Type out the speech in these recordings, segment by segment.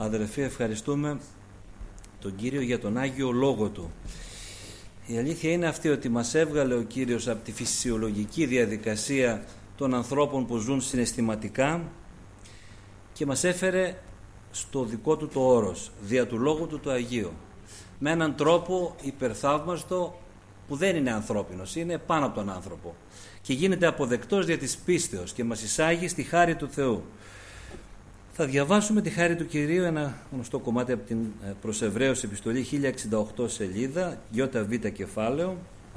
Αδερφοί, ευχαριστούμε τον Κύριο για τον Άγιο Λόγο Του. Η αλήθεια είναι αυτή, ότι μας έβγαλε ο Κύριος από τη φυσιολογική διαδικασία των ανθρώπων που ζουν συναισθηματικά και μας έφερε στο δικό Του το όρος, δια του Λόγου Του το Αγίου, με έναν τρόπο υπερθαύμαστο που δεν είναι ανθρώπινος, είναι πάνω από τον άνθρωπο και γίνεται αποδεκτός δια της πίστεως και μας εισάγει στη χάρη του Θεού. Θα διαβάσουμε τη χάρη του Κυρίου, ένα γνωστό κομμάτι από την προς Εβραίους επιστολή, 1068 σελίδα, ΙΒ κεφάλαιο.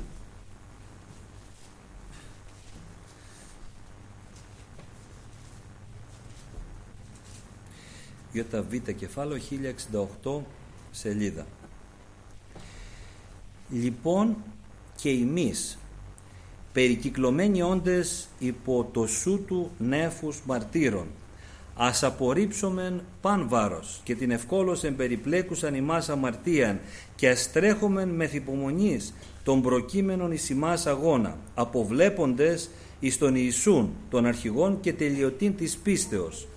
ΙΒ κεφάλαιο, 1068 σελίδα. Λοιπόν και εμείς, περικυκλωμένοι όντες υπό το σου του νέφους μαρτύρων, ας απορρίψομεν παν βάρος και την ευκόλως εμπεριπλέκουσαν ημάς αμαρτίαν και ας τρέχομεν μεθ' υπομονής των προκείμενων εις ημάς αγώνα, αποβλέποντες εις τον Ιησούν, των αρχηγών και τελειωτήν της πίστεως,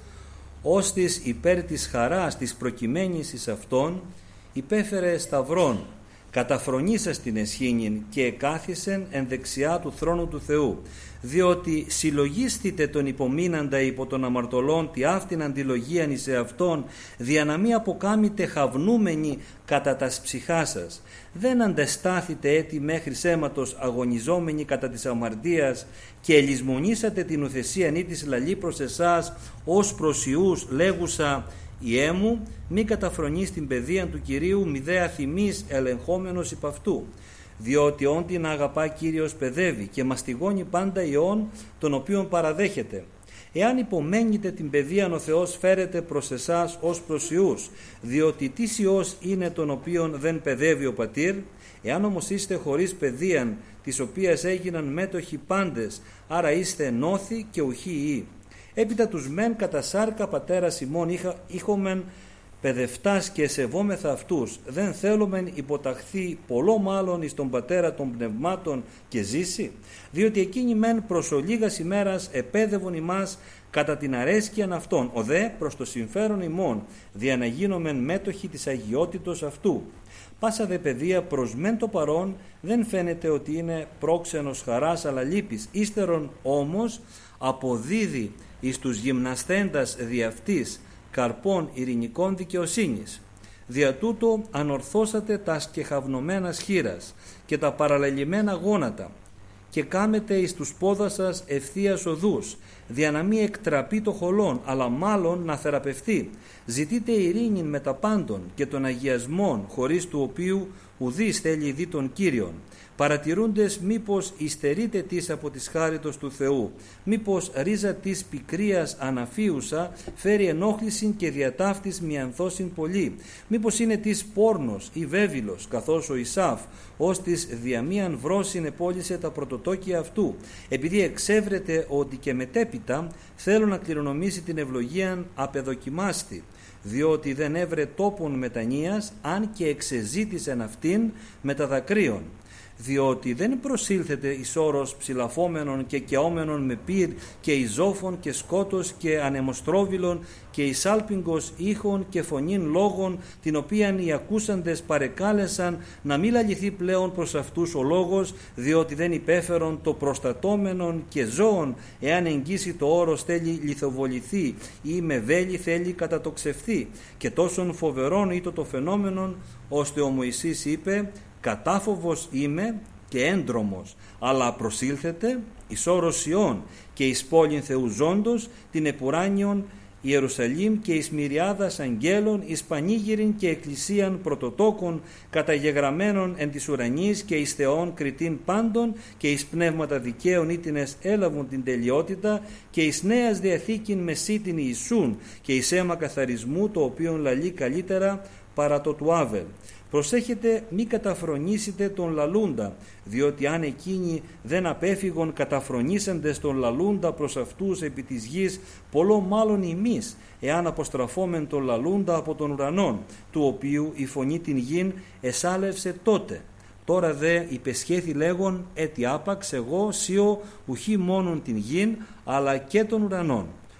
ώστις υπέρ της χαράς της προκειμένης εις αυτόν υπέφερε σταυρών, καταφρονήσας την εσχήνην και εκάθισεν εν δεξιά του θρόνου του Θεού, διότι συλλογίσθητε τον υπομείναντα υπό των αμαρτωλών τη αυτήν αντιλογίαν εις εαυτόν, δια να μη αποκάμετε χαυνούμενοι κατά τας ψυχά σας. Δεν αντεστάθητε έτη μέχρι αίματος αγωνιζόμενοι κατά της αμαρτίας και ελισμονήσατε την ουθεσίαν ή της λαλή προς εσάς ως προς Ιούς λέγουσα «Ιέ μου, μη καταφρονείς την παιδείαν του Κυρίου μηδέα θυμής ελεγχόμενος υπ' αυτού». Διότι όν την αγαπά Κύριος παιδεύει και μαστιγώνει πάντα ιών τον οποίον παραδέχεται. Εάν υπομένετε την παιδείαν, ο Θεός φέρεται προς εσάς ως προς Ιούς, διότι τι Υιός είναι τον οποίον δεν παιδεύει ο πατήρ. Εάν όμως είστε χωρίς παιδείαν, της οποίας έγιναν μέτοχοι πάντες, άρα είστε νόθοι και ουχοί Υιοί. Έπειτα τους μεν κατά σάρκα πατέρας ημών είχομεν παιδευτάς και σεβόμεθα αυτούς, δεν θέλομεν υποταχθεί πολλό μάλλον εις τον πατέρα των πνευμάτων και ζήσει, διότι εκείνοι μεν προς ολίγας ημέρας επέδευον ημάς κατά την αρέσκειαν αυτών, ο δε προς το συμφέρον ημών, δια να γίνομεν μέτοχοι της αγιότητος αυτού. Πάσα δε παιδεία προς μεν το παρόν δεν φαίνεται ότι είναι πρόξενος χαράς αλλά λύπης, ύστερον όμως αποδίδει εις τους γυμναστέντας δι' αυτής καρπών ειρηνικών δικαιοσύνης. Δια τούτο ανορθώσατε τα σκεχαυνωμένας χείρας και τα παραλελειμμένα γόνατα και κάμετε εις τους πόδας σας ευθείας οδούς, δια να μη εκτραπεί το χολόν, αλλά μάλλον να θεραπευτεί. Ζητείτε ειρήνην με τα πάντων και των αγιασμών, χωρίς του οποίου ουδείς θέλει δει τον Κύριον. Παρατηρούντες μήπως υστερείτε της από της χάριτος του Θεού, μήπως ρίζα της πικρίας αναφίουσα φέρει ενόχλησιν και διατάφτης μιανθώσιν πολύ, μήπως είναι της πόρνος ή βέβυλος, καθώς ο Ισάφ ως της διαμίαν βρόσιν επόλυσε τα πρωτοτόκια αυτού, επειδή εξέβρεται ότι και μετέπειτα θέλω να κληρονομήσει την ευλογίαν απεδοκιμάστη, διότι δεν έβρε τόπον μετανοίας, αν και εξεζήτησεν αυτήν με τα δακρύων. Διότι δεν προσήλθετε εις όρος ψηλαφόμενων και καιόμενων με πυρ και ιζόφων και σκότος και ανεμοστρόβιλων και εις άλπιγγος ήχων και φωνήν λόγων, την οποίαν οι ακούσαντες παρεκάλεσαν να μη λαληθεί πλέον προς αυτούς ο λόγος, διότι δεν υπέφερον το προστατώμενον και ζώων, εάν εγγύσει το όρος θέλει λιθοβοληθεί ή με βέλη θέλει κατατοξευθεί. Και τόσον φοβερόν ήτο το φαινόμενον, ώστε ο Μωυσής είπε «Κατάφοβος είμαι και έντρομος, αλλά προσήλθετε εις όρος Ιών και εις πόλην Θεού ζώντος, την επουράνιον Ιερουσαλήμ και εις μυριάδας αγγέλων, εις πανήγυριν και εκκλησίαν πρωτοτόκων, καταγεγραμμένων εν της ουρανής και εις Θεών κριτήν πάντων και εις πνεύματα δικαίων ήτινες έλαβουν την τελειότητα και εις νέας διαθήκην μεσίτην Ιησούν και εις αίμα καθαρισμού, το οποίον λαλεί καλύτερα παρά το του Άβελ. Προσέχετε μη καταφρονήσετε τον λαλούντα, διότι αν εκείνοι δεν απέφυγον καταφρονήσαντες τον λαλούντα προς αυτούς επί της γης, πολλό μάλλον εμείς, εάν αποστραφόμεν τον λαλούντα από τον ουρανόν, του οποίου η φωνή την γην εσάλευσε τότε. Τώρα δε υπεσχέθη λέγον έτι άπαξ εγώ σιω ουχή μόνον την γην, αλλά και των ουρανών.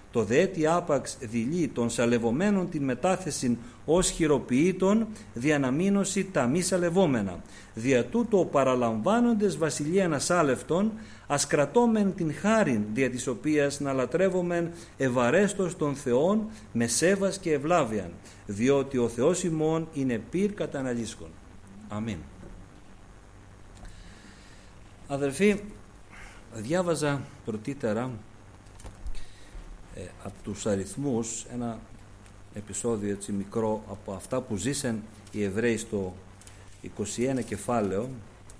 το δεέτη άπαξ δειλεί των σαλευομένων την μετάθεση ως χειροποιήτων διαναμείνωση τα μη σαλευόμενα. Δια τούτο παραλαμβάνοντες βασιλείαν ασάλευτον, ας κρατώμεν την χάριν δια της οποίας να λατρεύομεν ευαρέστος των Θεών με σέβας και ευλάβιαν, διότι ο Θεός ημών είναι πυρ καταναλύσκων. Αμήν. Αδελφοί, διάβαζα πρωτήτερα από τους αριθμούς ένα επεισόδιο έτσι μικρό από αυτά που ζήσαν οι Εβραίοι στο 21 κεφάλαιο,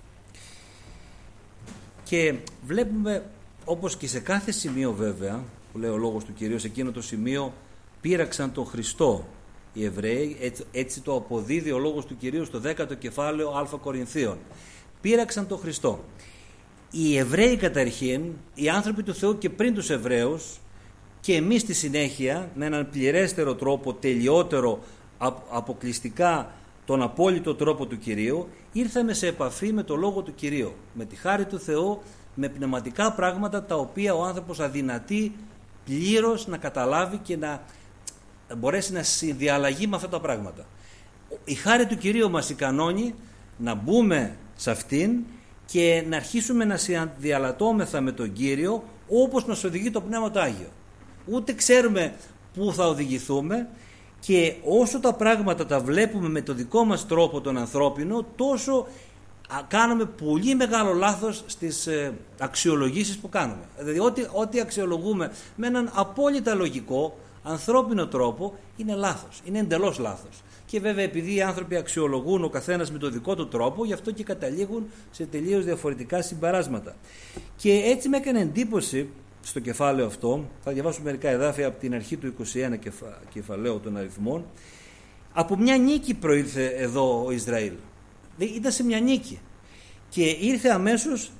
και βλέπουμε, όπως και σε κάθε σημείο βέβαια που λέει ο λόγος του Κυρίου, σε εκείνο το σημείο πείραξαν τον Χριστό οι Εβραίοι, έτσι το αποδίδει ο λόγος του Κυρίου στο 10ο κεφάλαιο Α Κορινθίων. Πείραξαν τον Χριστό. Οι Εβραίοι καταρχήν, οι άνθρωποι του Θεού και πριν τους Εβραίους, και εμείς στη συνέχεια με έναν πληρέστερο τρόπο, τελειότερο, αποκλειστικά τον απόλυτο τρόπο του Κυρίου, ήρθαμε σε επαφή με το Λόγο του Κυρίου, με τη χάρη του Θεού, με πνευματικά πράγματα τα οποία ο άνθρωπος αδυνατεί πλήρως να καταλάβει και να μπορέσει να συνδιαλλαγεί με αυτά τα πράγματα. Η χάρη του Κυρίου μας ικανώνει να μπούμε σε αυτήν και να αρχίσουμε να συνδιαλατώμεθα με τον Κύριο όπως μας οδηγεί το Πνεύμα το Άγιο. Ούτε ξέρουμε πού θα οδηγηθούμε, και όσο τα πράγματα τα βλέπουμε με το δικό μας τρόπο τον ανθρώπινο, τόσο κάνουμε πολύ μεγάλο λάθος στις αξιολογήσεις που κάνουμε. Δηλαδή ό,τι αξιολογούμε με έναν απόλυτα λογικό ανθρώπινο τρόπο είναι λάθος, είναι εντελώς λάθος. Και βέβαια επειδή οι άνθρωποι αξιολογούν ο καθένας με το δικό του τρόπο, γι' αυτό και καταλήγουν σε τελείως διαφορετικά συμπεράσματα. Και έτσι με έκανε εντύπωση στο κεφάλαιο αυτό, θα διαβάσω μερικά εδάφια από την αρχή του 21 κεφαλαίου των αριθμών. Από μια νίκη προήλθε εδώ ο Ισραήλ. Ήταν σε μια νίκη και ήρθε αμέσως,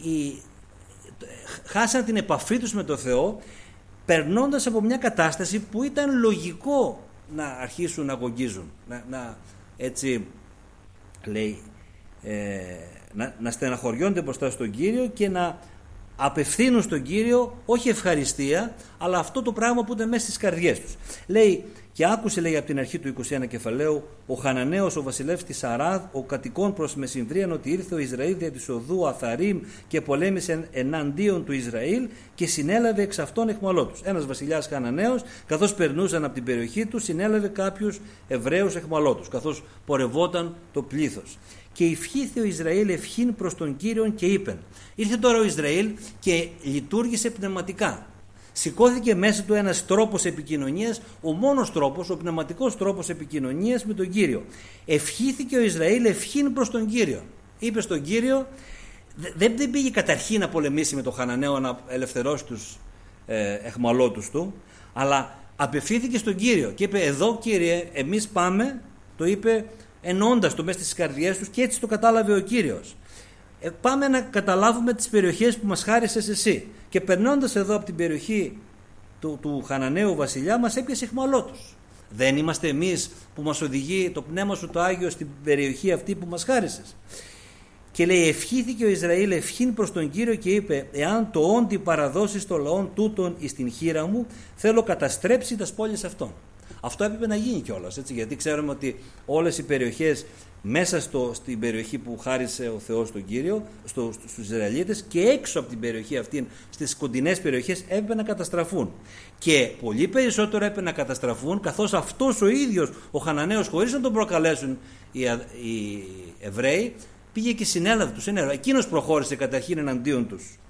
χάσαν την επαφή τους με το Θεό, περνώντας από μια κατάσταση που ήταν λογικό να αρχίσουν να αγωγίζουν, έτσι λέει, να στεναχωριόνται μπροστά στον Κύριο και να απευθύνουν στον Κύριο όχι ευχαριστία, αλλά αυτό το πράγμα που ήταν μέσα στις καρδιές τους. Λέει, και άκουσε, λέει, από την αρχή του 21 κεφαλαίου, ο Χαναναίος, ο βασιλεύς της Αράδ, ο κατοικών προς Μεσυνδρίαν, ότι ήρθε ο Ισραήλ δια της οδού Αθαρίμ και πολέμησε εναντίον του Ισραήλ και συνέλαβε εξ αυτών εχμαλώτους. Ένας βασιλιάς Χαναναίος, καθώς περνούσαν από την περιοχή του, συνέλαβε κάποιους Εβραίους εχμαλώτους, καθώς πορευόταν το πλήθος. Και ευχήθη ο Ισραήλ ευχήν προς τον Κύριον και είπεν. Ήρθε τώρα ο Ισραήλ και λειτουργήσε πνευματικά. Σηκώθηκε μέσα του ένας τρόπος επικοινωνίας, ο μόνος τρόπος, ο πνευματικός τρόπος επικοινωνίας με τον Κύριο. Ευχήθηκε ο Ισραήλ ευχήν προς τον Κύριο. Είπε στον Κύριο, δεν πήγε καταρχήν να πολεμήσει με τον Χαναναίο να ελευθερώσει τους εχμαλώτους του, αλλά απευθύνθηκε στον Κύριο και είπε, εδώ Κύριε, εμείς πάμε, το είπε ενώντας το μέσα στις καρδιές τους, και έτσι το κατάλαβε ο Κύριος. Πάμε να καταλάβουμε τις περιοχές που μας χάρισες εσύ. Και περνώντας εδώ από την περιοχή του Χαναναίου βασιλιά, μας έπιασε εχμαλώτους. Δεν είμαστε εμείς που μας οδηγεί το Πνεύμα σου το Άγιο στην περιοχή αυτή που μας χάρισες? Και λέει, ευχήθηκε ο Ισραήλ ευχήν προς τον Κύριο και είπε, εάν το όντι παραδώσεις το λαόν τούτον εις την χείρα μου, θέλω καταστρέψει τα πόλεις αυτών. Αυτό έπρεπε να γίνει κιόλας, έτσι, γιατί ξέρουμε ότι όλες οι περιοχές μέσα στην περιοχή που χάρισε ο Θεός τον Κύριο, στους Ισραηλίτες, και έξω από την περιοχή αυτή, στις κοντινές περιοχές, έπρεπε να καταστραφούν. Και πολύ περισσότερο έπρεπε να καταστραφούν, καθώς αυτός ο ίδιος ο Χαναναίος, χωρίς να τον προκαλέσουν οι Εβραίοι, πήγε και συνέλαβε τους. Εκείνος προχώρησε καταρχήν εναντίον τους.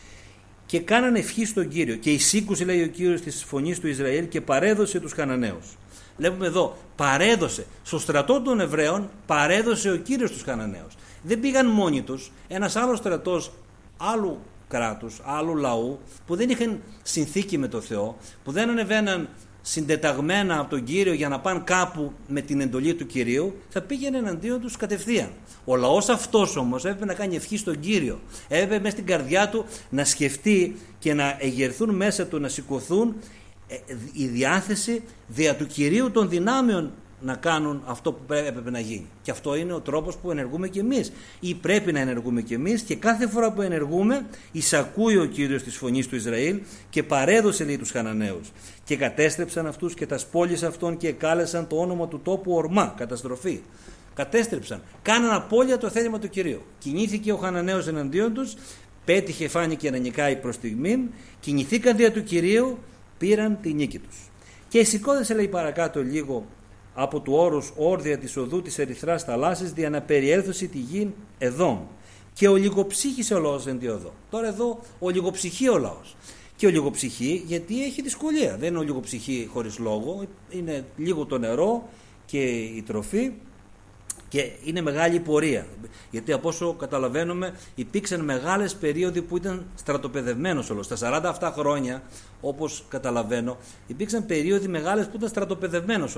Και κάνανε ευχή στον Κύριο. Και εισήκουσε, λέει ο Κύριος, της φωνής του Ισραήλ και παρέδωσε τους Χαναναίους. Βλέπουμε εδώ, παρέδωσε. Στο στρατό των Εβραίων παρέδωσε ο Κύριος τους Χαναναίους. Δεν πήγαν μόνοι τους. Ένας άλλος στρατός άλλου κράτους, άλλου λαού, που δεν είχαν συνθήκη με το Θεό, που δεν ανεβαίναν συντεταγμένα από τον Κύριο για να πάνε κάπου με την εντολή του Κυρίου, θα πήγαινε εναντίον τους κατευθείαν. Ο λαός αυτός όμως έπρεπε να κάνει ευχή στον Κύριο. Έπρεπε μέσα στην καρδιά του να σκεφτεί και να εγερθούν μέσα του, να σηκωθούν η διάθεση δια του Κυρίου των δυνάμεων να κάνουν αυτό που έπρεπε να γίνει. Και αυτό είναι ο τρόπος που ενεργούμε κι εμείς. Ή πρέπει να ενεργούμε κι εμείς, και κάθε φορά που ενεργούμε, εισακούει ο Κύριος της φωνής του Ισραήλ και παρέδωσε, λέει, τους Χαναναίους. Και κατέστρεψαν αυτούς και τα πόλεις αυτών και εκάλεσαν το όνομα του τόπου Ορμά, καταστροφή. Κατέστρεψαν. Κάναν απώλεια το θέλημα του Κυρίου. Κινήθηκε ο Χαναναίος εναντίον τους, πέτυχε, φάνηκε να νικάει προς στιγμήν, κινηθήκαν δια του Κυρίου, πήραν τη νίκη τους. Και σηκώδεσε, λέει παρακάτω λίγο, από του όρους όρδια της οδού της ερυθράς θαλάσσης, δια να περιέλθωση τη γη Εδόμ. Και ολιγοψύχησε ο λαός εν τη οδό. Τώρα εδώ ολιγοψυχεί ο λαός. Και ολιγοψυχεί γιατί έχει δυσκολία. Δεν είναι ολιγοψυχεί χωρίς λόγο. Είναι λίγο το νερό και η τροφή. Και είναι μεγάλη πορεία. Γιατί από όσο καταλαβαίνουμε, υπήρξαν μεγάλες περίοδοι που ήταν στρατοπεδευμένος όλος. Στα 47 χρόνια, όπως καταλαβαίνω, υπήρξαν περίοδοι μεγάλες που ήταν στρατοπεδευμένος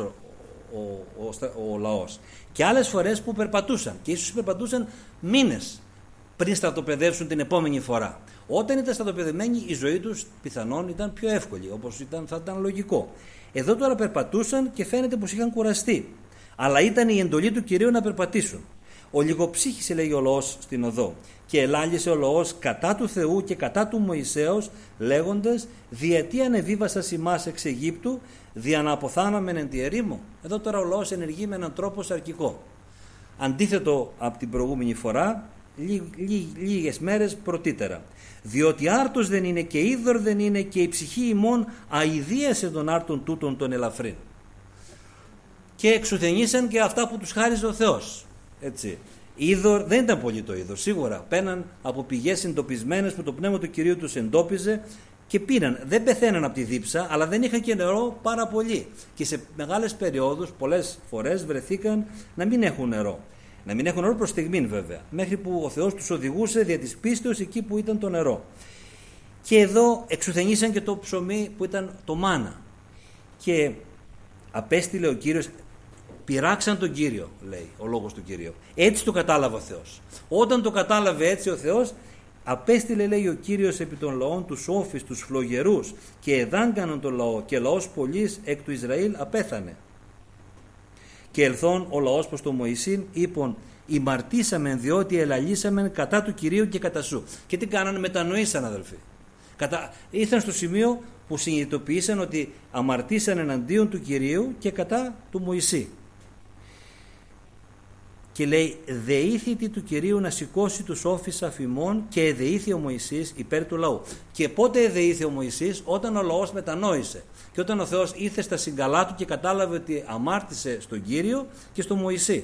ο λαός. Και άλλες φορές που περπατούσαν. Και ίσως περπατούσαν μήνες πριν στρατοπεδεύσουν την επόμενη φορά. Όταν ήταν στρατοπεδευμένοι, η ζωή τους πιθανόν ήταν πιο εύκολη, όπως θα ήταν λογικό. Εδώ τώρα περπατούσαν και φαίνεται πως είχαν κουραστεί. Αλλά ήταν η εντολή του Κυρίου να περπατήσουν. Ολιγοψύχησε, λέει, ο λαός στην οδό, και ελάλησε ο λαός κατά του Θεού και κατά του Μωυσέως, λέγοντας, διαιτί ανεβίβασας ημάς εξ Αιγύπτου, δια να αποθάναμεν εν τη ερήμο. Εδώ τώρα ο λαός ενεργεί με έναν τρόπο σαρκικό. Αντίθετο από την προηγούμενη φορά, λίγες μέρες πρωτήτερα. Διότι άρτος δεν είναι και είδωρ δεν είναι, και η ψυχή ημών αηδίασε των άρτων τούτων των ελαφρύν. Και εξουθενήσαν και αυτά που τους χάριζε ο Θεός. Έτσι. Είδωρ δεν ήταν πολύ το είδωρ, σίγουρα. Πέναν από πηγές συντοπισμένες που το πνεύμα του Κυρίου τους εντόπιζε και πήραν. Δεν πεθαίναν από τη δίψα, αλλά δεν είχαν και νερό πάρα πολύ. Και σε μεγάλες περιόδους, πολλές φορές βρεθήκαν να μην έχουν νερό. Να μην έχουν νερό προς στιγμήν, βέβαια. Μέχρι που ο Θεός τους οδηγούσε δια της πίστεως εκεί που ήταν το νερό. Και εδώ εξουθενήσαν και το ψωμί που ήταν το μάνα. Και απέστειλε ο Κύριος, πειράξαν τον Κύριο, λέει ο λόγος του Κυρίου. Έτσι το κατάλαβε ο Θεός. Όταν το κατάλαβε έτσι ο Θεός, απέστειλε, λέει, ο Κύριος επί των λαών τους όφης, τους φλογερούς, και εδάγκανον τον λαό, και λαός πολλής εκ του Ισραήλ απέθανε. Και ελθόν ο λαός προς τον Μωυσήν, είπον, ημαρτήσαμεν διότι ελαλήσαμεν κατά του Κυρίου και κατά σου. Και τι κάνανε, μετανοήσαν, αδελφοί. Ήρθαν στο σημείο που συνειδητοποίησαν ότι αμαρτήσαν εναντίον του Κυρίου και κατά του Μωυσή. Και λέει, δεήθητη του Κυρίου να σηκώσει τους όφης αφημών, και εδεήθη ο Μωυσής υπέρ του λαού. Και πότε εδεήθη ο Μωυσής? Όταν ο λαός μετανόησε. Και όταν ο Θεός ήρθε στα συγκαλά του και κατάλαβε ότι αμάρτησε στον Κύριο και στον Μωυσή.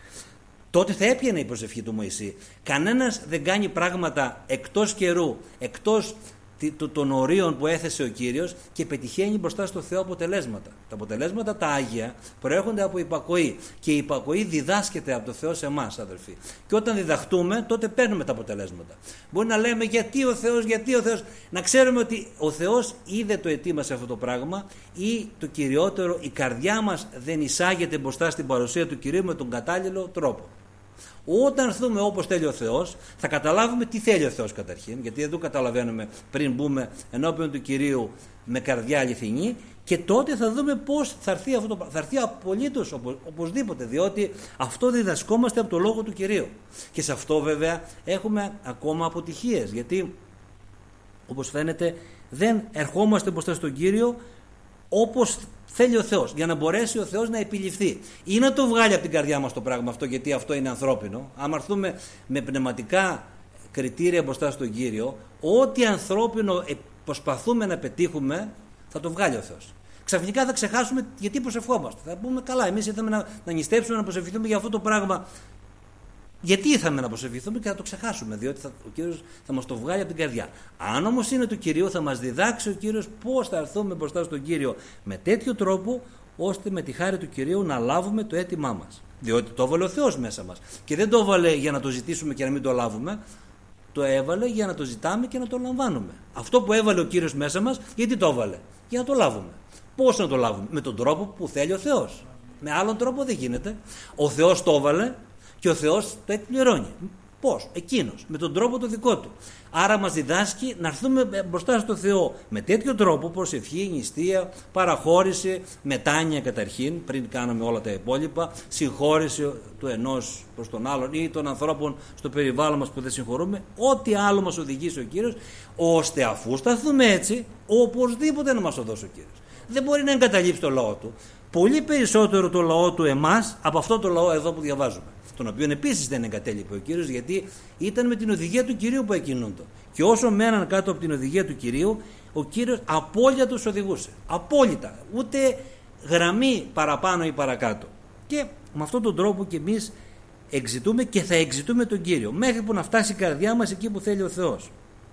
Τότε θα έπιανε η προσευχή του Μωυσή. Κανένας δεν κάνει πράγματα εκτός καιρού, εκτός των ορίων που έθεσε ο Κύριος, και πετυχαίνει μπροστά στο Θεό αποτελέσματα. Τα αποτελέσματα τα Άγια προέρχονται από υπακοή, και η υπακοή διδάσκεται από το Θεό σε εμάς, αδελφοί. Και όταν διδαχτούμε, τότε παίρνουμε τα αποτελέσματα. Μπορεί να λέμε γιατί ο Θεός, να ξέρουμε ότι ο Θεός είδε το ετοίμασε αυτό το πράγμα, ή το κυριότερο, η καρδιά μας δεν εισάγεται μπροστά στην παρουσία του Κυρίου με τον κατάλληλο τρόπο. Όταν έρθουμε όπως θέλει ο Θεός, θα καταλάβουμε τι θέλει ο Θεός καταρχήν, γιατί δεν το καταλαβαίνουμε πριν μπούμε ενώπιον του Κυρίου με καρδιά αληθινή, και τότε θα δούμε πώς θα έρθει αυτό θα έρθει απολύτως οπωσδήποτε, διότι αυτό διδασκόμαστε από το λόγο του Κυρίου. Και σε αυτό βέβαια έχουμε ακόμα αποτυχίες, γιατί όπως φαίνεται δεν ερχόμαστε μπροστά στον Κύριο όπως θέλει ο Θεός, για να μπορέσει ο Θεός να επιληφθεί, ή να το βγάλει από την καρδιά μας το πράγμα αυτό, γιατί αυτό είναι ανθρώπινο. Αν έρθουμε με πνευματικά κριτήρια μπροστά στον Κύριο, ό,τι ανθρώπινο προσπαθούμε να πετύχουμε θα το βγάλει ο Θεός. Ξαφνικά θα ξεχάσουμε γιατί προσευχόμαστε. Θα πούμε, καλά, εμείς ήρθαμε να νηστέψουμε, να προσευχηθούμε για αυτό το πράγμα. Γιατί ήρθαμε να προσευχηθούμε, και θα το ξεχάσουμε, διότι ο Κύριος θα μας το βγάλει από την καρδιά. Αν όμως είναι του Κυρίου, θα μας διδάξει ο Κύριος πώς θα έρθουμε μπροστά στον Κύριο με τέτοιο τρόπο, ώστε με τη χάρη του Κυρίου να λάβουμε το αίτημά μας. Διότι το έβαλε ο Θεός μέσα μας. Και δεν το έβαλε για να το ζητήσουμε και να μην το λάβουμε. Το έβαλε για να το ζητάμε και να το λαμβάνουμε. Αυτό που έβαλε ο Κύριος μέσα μας, γιατί το έβαλε? Για να το λάβουμε. Πώς να το λάβουμε? Με τον τρόπο που θέλει ο Θεός. Με άλλον τρόπο δεν γίνεται. Ο Θεός το έβαλε και ο Θεός το εκπληρώνει. Πώς? Εκείνος, με τον τρόπο το δικό του. Άρα μας διδάσκει να έρθουμε μπροστά στο Θεό με τέτοιο τρόπο, προσευχή, νηστεία, παραχώρηση, μετάνοια καταρχήν, πριν κάναμε όλα τα υπόλοιπα, συγχώρηση του ενός προς τον άλλον ή των ανθρώπων στο περιβάλλον μας που δεν συγχωρούμε, ό,τι άλλο μας οδηγήσει ο Κύριος, ώστε αφού σταθούμε έτσι, οπωσδήποτε να μας το δώσει ο Κύριος. Δεν μπορεί να εγκαταλείψει το λαό του. Πολύ περισσότερο το λαό του εμάς από αυτό το λαό εδώ που διαβάζουμε. Τον οποίο επίσης δεν εγκατέλειπε ο Κύριος, γιατί ήταν με την οδηγία του Κυρίου που εκκινούντο. Και όσο μέναν κάτω από την οδηγία του Κυρίου, ο Κύριος απόλυτα τους οδηγούσε. Απόλυτα. Ούτε γραμμή παραπάνω ή παρακάτω. Και με αυτόν τον τρόπο και εμείς εξητούμε και θα εξητούμε τον Κύριο, μέχρι που να φτάσει η καρδιά μας εκεί που θέλει ο Θεός.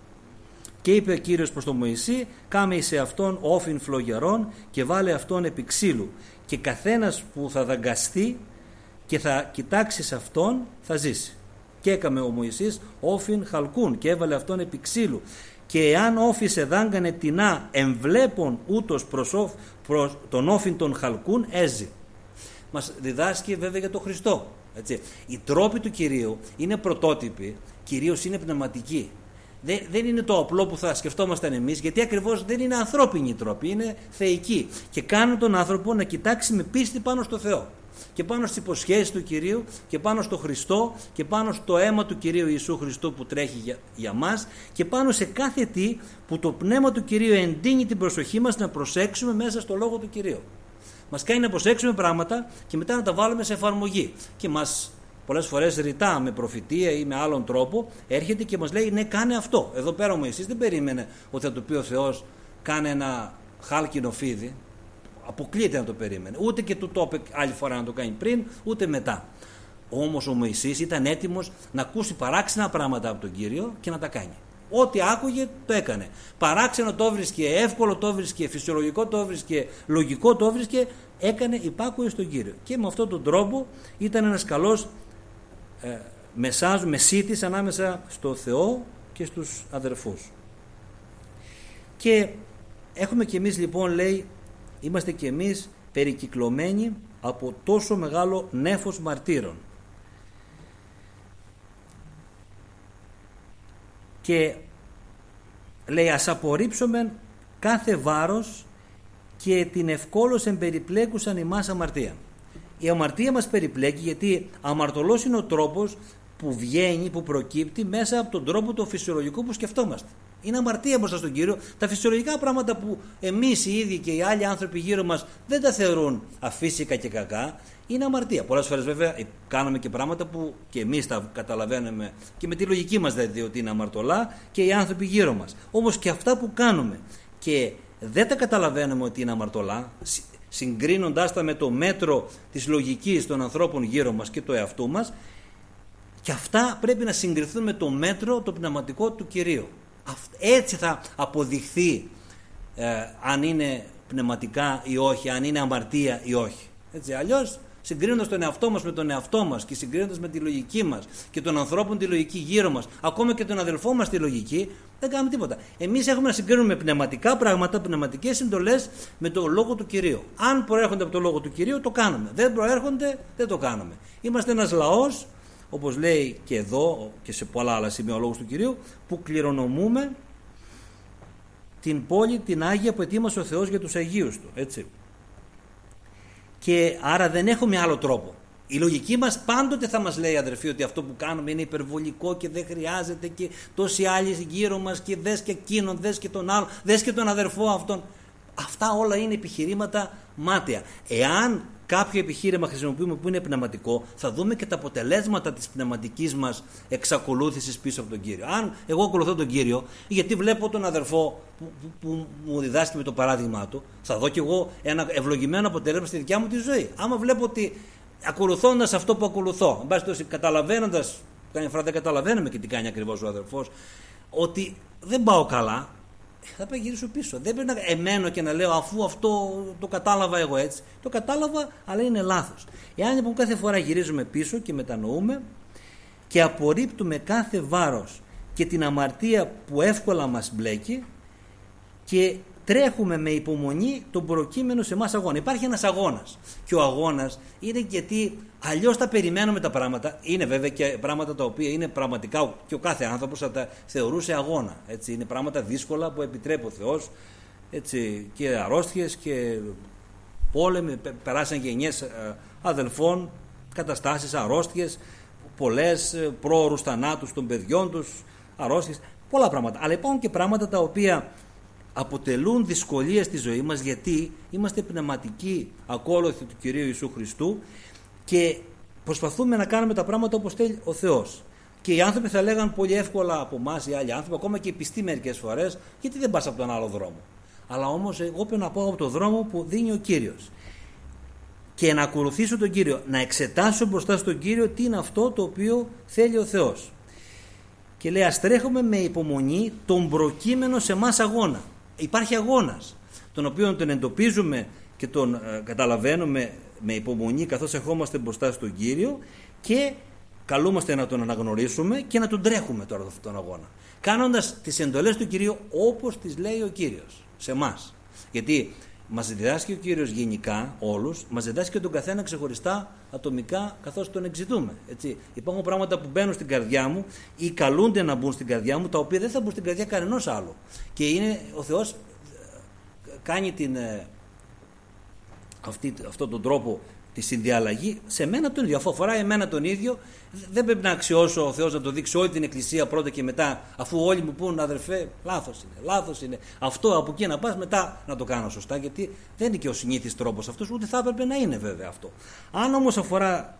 Και είπε ο Κύριος προς τον Μωυσή: κάμε σε αυτόν όφιν φλογερών και βάλε αυτόν επί ξύλου, και καθένας που θα δαγκαστεί και θα κοιτάξει σε αυτόν θα ζήσει. Και έκαμε ο Μωυσής όφιν χαλκούν και έβαλε αυτόν επί ξύλου, και εάν όφι σε δάγκανε τεινά εμβλέπων ούτως προς τον όφιν των χαλκούν έζει. Μας διδάσκει βέβαια για τον Χριστό. Έτσι. Οι τρόποι του Κυρίου είναι πρωτότυποι, κυρίως είναι πνευματικοί. Δεν είναι το απλό που θα σκεφτόμασταν εμείς, γιατί ακριβώς δεν είναι ανθρώπινοι τρόποι, είναι θεϊκοί. Και κάνουν τον άνθρωπο να κοιτάξει με πίστη πάνω στο Θεό. Και πάνω στις υποσχέσεις του Κυρίου και πάνω στο Χριστό και πάνω στο αίμα του Κυρίου Ιησού Χριστού που τρέχει για μας και πάνω σε κάθε τι που το πνεύμα του Κυρίου εντείνει την προσοχή μας να προσέξουμε μέσα στο λόγο του Κυρίου. Μας κάνει να προσέξουμε πράγματα και μετά να τα βάλουμε σε εφαρμογή. Και μας πολλές φορές ρητά με προφητεία ή με άλλον τρόπο έρχεται και μας λέει: ναι, κάνε αυτό. Εδώ πέρα ο Μωυσής δεν περίμενε ότι θα του πει ο Θεός: κάνε ένα χάλκινο φίδι. Αποκλείεται να το περίμενε. Ούτε και του το είπε άλλη φορά να το κάνει πριν, ούτε μετά. Όμως ο Μωυσής ήταν έτοιμος να ακούσει παράξενα πράγματα από τον Κύριο και να τα κάνει. Ό,τι άκουγε το έκανε. Παράξενο το βρίσκε, εύκολο το βρίσκε, φυσιολογικό το βρίσκε, λογικό το βρίσκε, έκανε υπάκουε στον Κύριο. Και με αυτόν τον τρόπο ήταν ένας καλός μεσίτης ανάμεσα στο Θεό και στους αδερφούς. Και έχουμε κι εμείς λοιπόν, λέει, είμαστε κι εμείς περικυκλωμένοι από τόσο μεγάλο νέφος μαρτύρων. Και λέει: ας απορρίψομεν κάθε βάρος και την ευκόλως εμπεριπλέκουσαν ημάς αμαρτία. Η αμαρτία μας περιπλέκει, γιατί αμαρτωλός είναι ο τρόπος που βγαίνει, που προκύπτει μέσα από τον τρόπο το φυσιολογικό που σκεφτόμαστε. Είναι αμαρτία μπροστά στον Κύριο. Τα φυσιολογικά πράγματα που εμείς οι ίδιοι και οι άλλοι άνθρωποι γύρω μας δεν τα θεωρούν αφύσικα και κακά, είναι αμαρτία. Πολλές φορές βέβαια κάνουμε και πράγματα που και εμείς τα καταλαβαίνουμε και με τη λογική μας δηλαδή ότι είναι αμαρτωλά και οι άνθρωποι γύρω μας. Όμως και αυτά που κάνουμε και δεν τα καταλαβαίνουμε ότι είναι αμαρτωλά, συγκρίνοντάς τα με το μέτρο της λογικής των ανθρώπων γύρω μας και του εαυτού μας, και αυτά πρέπει να συγκριθούν με το μέτρο το πνευματικό του Κυρίου. Έτσι θα αποδειχθεί αν είναι πνευματικά ή όχι, αν είναι αμαρτία ή όχι. Έτσι, αλλιώς συγκρίνοντας τον εαυτό μας με τον εαυτό μας και συγκρίνοντας με τη λογική μας και των ανθρώπων τη λογική γύρω μας, ακόμα και τον αδελφό μας τη λογική, δεν κάνουμε τίποτα. Εμείς έχουμε να συγκρίνουμε πνευματικά πράγματα, πνευματικές συντολές με το λόγο του Κυρίου. Αν προέρχονται από το λόγο του Κυρίου, το κάνουμε. Δεν προέρχονται, δεν το κάνουμε. Είμαστε ένας λαός, όπως λέει και εδώ και σε πολλά άλλα σημεία ο λόγος του Κυρίου, που κληρονομούμε την πόλη, την Άγια που ετοίμασε ο Θεός για τους Αγίους Του, έτσι. Και άρα δεν έχουμε άλλο τρόπο. Η λογική μας πάντοτε θα μας λέει, αδερφοί, ότι αυτό που κάνουμε είναι υπερβολικό και δεν χρειάζεται και τόσοι άλλοι γύρω μας και δες και εκείνον, δες και τον άλλον, δες και τον αδερφό αυτόν. Αυτά όλα είναι επιχειρήματα μάταια. Εάν κάποιο επιχείρημα χρησιμοποιούμε που είναι πνευματικό, θα δούμε και τα αποτελέσματα της πνευματικής μας εξακολούθησης πίσω από τον Κύριο. Αν εγώ ακολουθώ τον Κύριο, γιατί βλέπω τον αδερφό που μου διδάσκει με το παράδειγμά του, θα δω κι εγώ ένα ευλογημένο αποτέλεσμα στη δικιά μου τη ζωή. Άμα βλέπω ότι ακολουθώντας αυτό που ακολουθώ, εν πάση περιπτώσει καταλαβαίνοντας, καμιά φορά δεν καταλαβαίνουμε και τι κάνει ακριβώς ο αδερφός, ότι δεν πάω καλά, θα πρέπει να γυρίσω πίσω. Δεν πρέπει να εμένω και να λέω αφού αυτό το κατάλαβα εγώ έτσι. Το κατάλαβα, αλλά είναι λάθος. Εάν λοιπόν κάθε φορά γυρίζουμε πίσω και μετανοούμε και απορρίπτουμε κάθε βάρος και την αμαρτία που εύκολα μας μπλέκει και τρέχουμε με υπομονή τον προκείμενο σε εμάς αγώνα. Υπάρχει ένας αγώνας. Και ο αγώνας είναι γιατί αλλιώς τα περιμένουμε τα πράγματα. Είναι βέβαια και πράγματα τα οποία είναι πραγματικά και ο κάθε άνθρωπος θα τα θεωρούσε αγώνα. Έτσι. Είναι πράγματα δύσκολα που επιτρέπει ο Θεός. Έτσι, και αρρώστιες και πόλεμοι, περάσαν γενιές αδελφών, καταστάσεις, αρρώστιες, πολλές πρόωρους θανάτους των παιδιών τους, αρρώστιες, πολλά πράγματα. Αλλά υπάρχουν και πράγματα τα οποία αποτελούν δυσκολίες στη ζωή μας, γιατί είμαστε πνευματικοί ακόλουθοι του Κυρίου Ιησού Χριστού και προσπαθούμε να κάνουμε τα πράγματα όπως θέλει ο Θεός. Και οι άνθρωποι θα λέγαν πολύ εύκολα από εμάς οι άλλοι άνθρωποι, ακόμα και οι πιστοί μερικές φορές, γιατί δεν πας από τον άλλο δρόμο. Αλλά όμως εγώ πρέπει να πάω από τον δρόμο που δίνει ο Κύριος και να ακολουθήσω τον Κύριο, να εξετάσω μπροστά στον Κύριο τι είναι αυτό το οποίο θέλει ο Θεός. Και λέει, ας τρέχουμε με υπομονή τον προκείμενο σε εμάς αγώνα. Υπάρχει αγώνας, τον οποίο τον εντοπίζουμε και τον καταλαβαίνουμε με υπομονή καθώς ερχόμαστε μπροστά στον Κύριο και καλούμαστε να τον αναγνωρίσουμε και να τον τρέχουμε τώρα αυτόν τον αγώνα, κάνοντας τις εντολές του Κυρίου όπως τις λέει ο Κύριος σε εμάς. Γιατί μας διδάσκει ο Κύριος γενικά όλους, μας διδάσκει και τον καθένα ξεχωριστά, ατομικά, καθώς τον εξητούμε. Έτσι. Υπάρχουν πράγματα που μπαίνουν στην καρδιά μου ή καλούνται να μπουν στην καρδιά μου, τα οποία δεν θα μπουν στην καρδιά κανενός άλλου. Και είναι ο Θεός κάνει αυτόν τον τρόπο τη συνδιαλλαγή σε μένα τον ίδιο. Αφού αφορά εμένα τον ίδιο, δεν πρέπει να αξιώσω ο Θεός να το δείξει όλη την Εκκλησία πρώτα και μετά, αφού όλοι μου πούν, αδερφέ, λάθος είναι. Αυτό από εκεί να πας, μετά να το κάνω σωστά, γιατί δεν είναι και ο συνήθις τρόπος αυτός, ούτε θα έπρεπε να είναι βέβαια αυτό. Αν όμως αφορά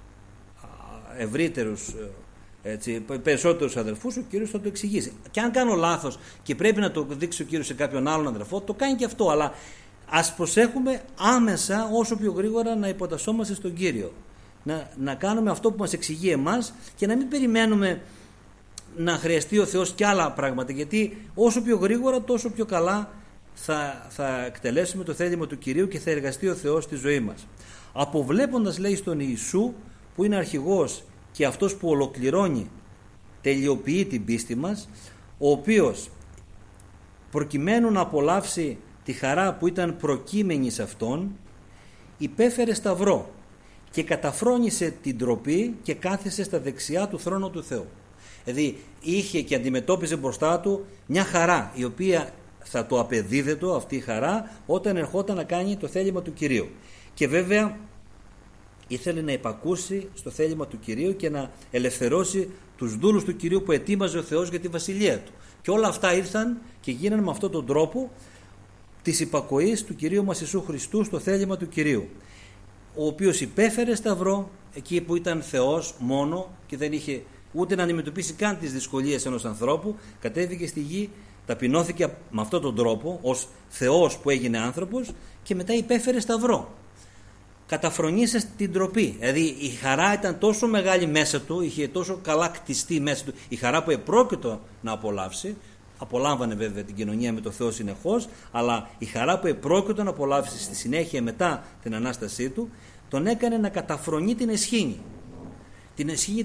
ευρύτερους, περισσότερους αδερφούς, ο Κύριος θα το εξηγήσει. Και αν κάνω λάθος και πρέπει να το δείξει ο Κύριος σε κάποιον άλλον αδερφό, το κάνει και αυτό, αλλά ας προσέχουμε άμεσα όσο πιο γρήγορα να υποτασσόμαστε στον Κύριο. Να κάνουμε αυτό που μας εξηγεί εμάς και να μην περιμένουμε να χρειαστεί ο Θεός και άλλα πράγματα, γιατί όσο πιο γρήγορα τόσο πιο καλά θα εκτελέσουμε το θέλημα του Κυρίου και θα εργαστεί ο Θεός στη ζωή μας. Αποβλέποντας, λέει, στον Ιησού που είναι αρχηγός και αυτός που ολοκληρώνει, τελειοποιεί την πίστη μας, ο οποίος προκειμένου να απολαύσει τη χαρά που ήταν προκείμενη σε αυτόν, υπέφερε σταυρό και καταφρόνησε την ντροπή και κάθισε στα δεξιά του θρόνου του Θεού. Δηλαδή είχε και αντιμετώπιζε μπροστά του μια χαρά η οποία θα το απεδίδετο αυτή η χαρά όταν ερχόταν να κάνει το θέλημα του Κυρίου. Και βέβαια ήθελε να υπακούσει στο θέλημα του Κυρίου και να ελευθερώσει τους δούλους του Κυρίου που ετοίμαζε ο Θεός για τη βασιλεία του. Και όλα αυτά ήρθαν και γίνανε με αυτόν τον τρόπο της υπακοής του Κυρίου μας Ιησού Χριστού στο θέλημα του Κυρίου, ο οποίος υπέφερε σταυρό εκεί που ήταν Θεός μόνο και δεν είχε ούτε να αντιμετωπίσει καν τις δυσκολίες ενός ανθρώπου, κατέβηκε στη γη, ταπεινώθηκε με αυτόν τον τρόπο ως Θεός που έγινε άνθρωπος και μετά υπέφερε σταυρό. Καταφρονήσε την ντροπή, δηλαδή η χαρά ήταν τόσο μεγάλη μέσα του, είχε τόσο καλά κτιστεί μέσα του, η χαρά που επρόκειτο να απολαύσει. Απολάμβανε βέβαια την κοινωνία με το Θεό συνεχώς, αλλά η χαρά που επρόκειτο να απολαύσει στη συνέχεια μετά την Ανάστασή του, τον έκανε να καταφρονεί την εσχήνη. Την εσχήνη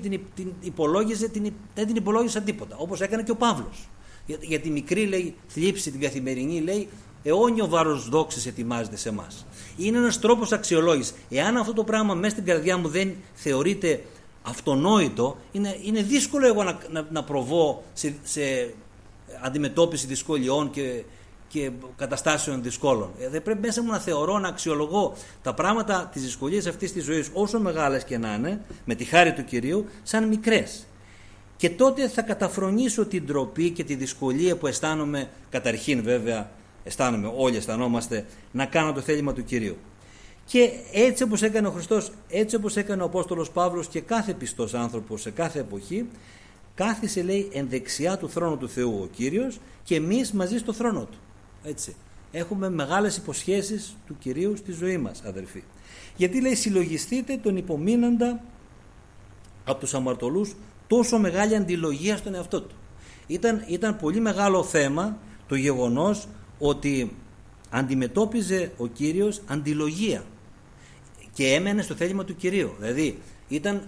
δεν την υπολόγιζε τίποτα, όπως έκανε και ο Παύλος. Για τη μικρή, λέει, θλίψη την καθημερινή, λέει, αιώνιο βάρος δόξης ετοιμάζεται σε εμάς. Είναι ένας τρόπος αξιολόγησης. Εάν αυτό το πράγμα μέσα στην καρδιά μου δεν θεωρείται αυτονόητο, είναι δύσκολο εγώ να προβώ σε αντιμετώπιση δυσκολιών και καταστάσεων δυσκόλων. Δεν πρέπει μέσα μου να θεωρώ, να αξιολογώ τα πράγματα, τις δυσκολίες αυτής της ζωής, όσο μεγάλες και να είναι, με τη χάρη του Κυρίου, σαν μικρές. Και τότε θα καταφρονήσω την ντροπή και τη δυσκολία που αισθάνομαι, καταρχήν βέβαια, όλοι αισθανόμαστε, να κάνω το θέλημα του Κυρίου. Και έτσι όπως έκανε ο Χριστός, έτσι όπως έκανε ο Απόστολος Παύλος και κάθε πιστός άνθρωπος σε κάθε εποχή, κάθισε, λέει, ενδεξιά του θρόνου του Θεού ο Κύριος και εμείς μαζί στο θρόνο του. Έτσι. Έχουμε μεγάλες υποσχέσεις του Κυρίου στη ζωή μας, αδερφοί. Γιατί, λέει, συλλογιστείτε τον υπομείναντα από τους αμαρτωλούς τόσο μεγάλη αντιλογία στον εαυτό του. Ήταν πολύ μεγάλο θέμα το γεγονός ότι αντιμετώπιζε ο Κύριος αντιλογία και έμενε στο θέλημα του Κυρίου. Δηλαδή ήταν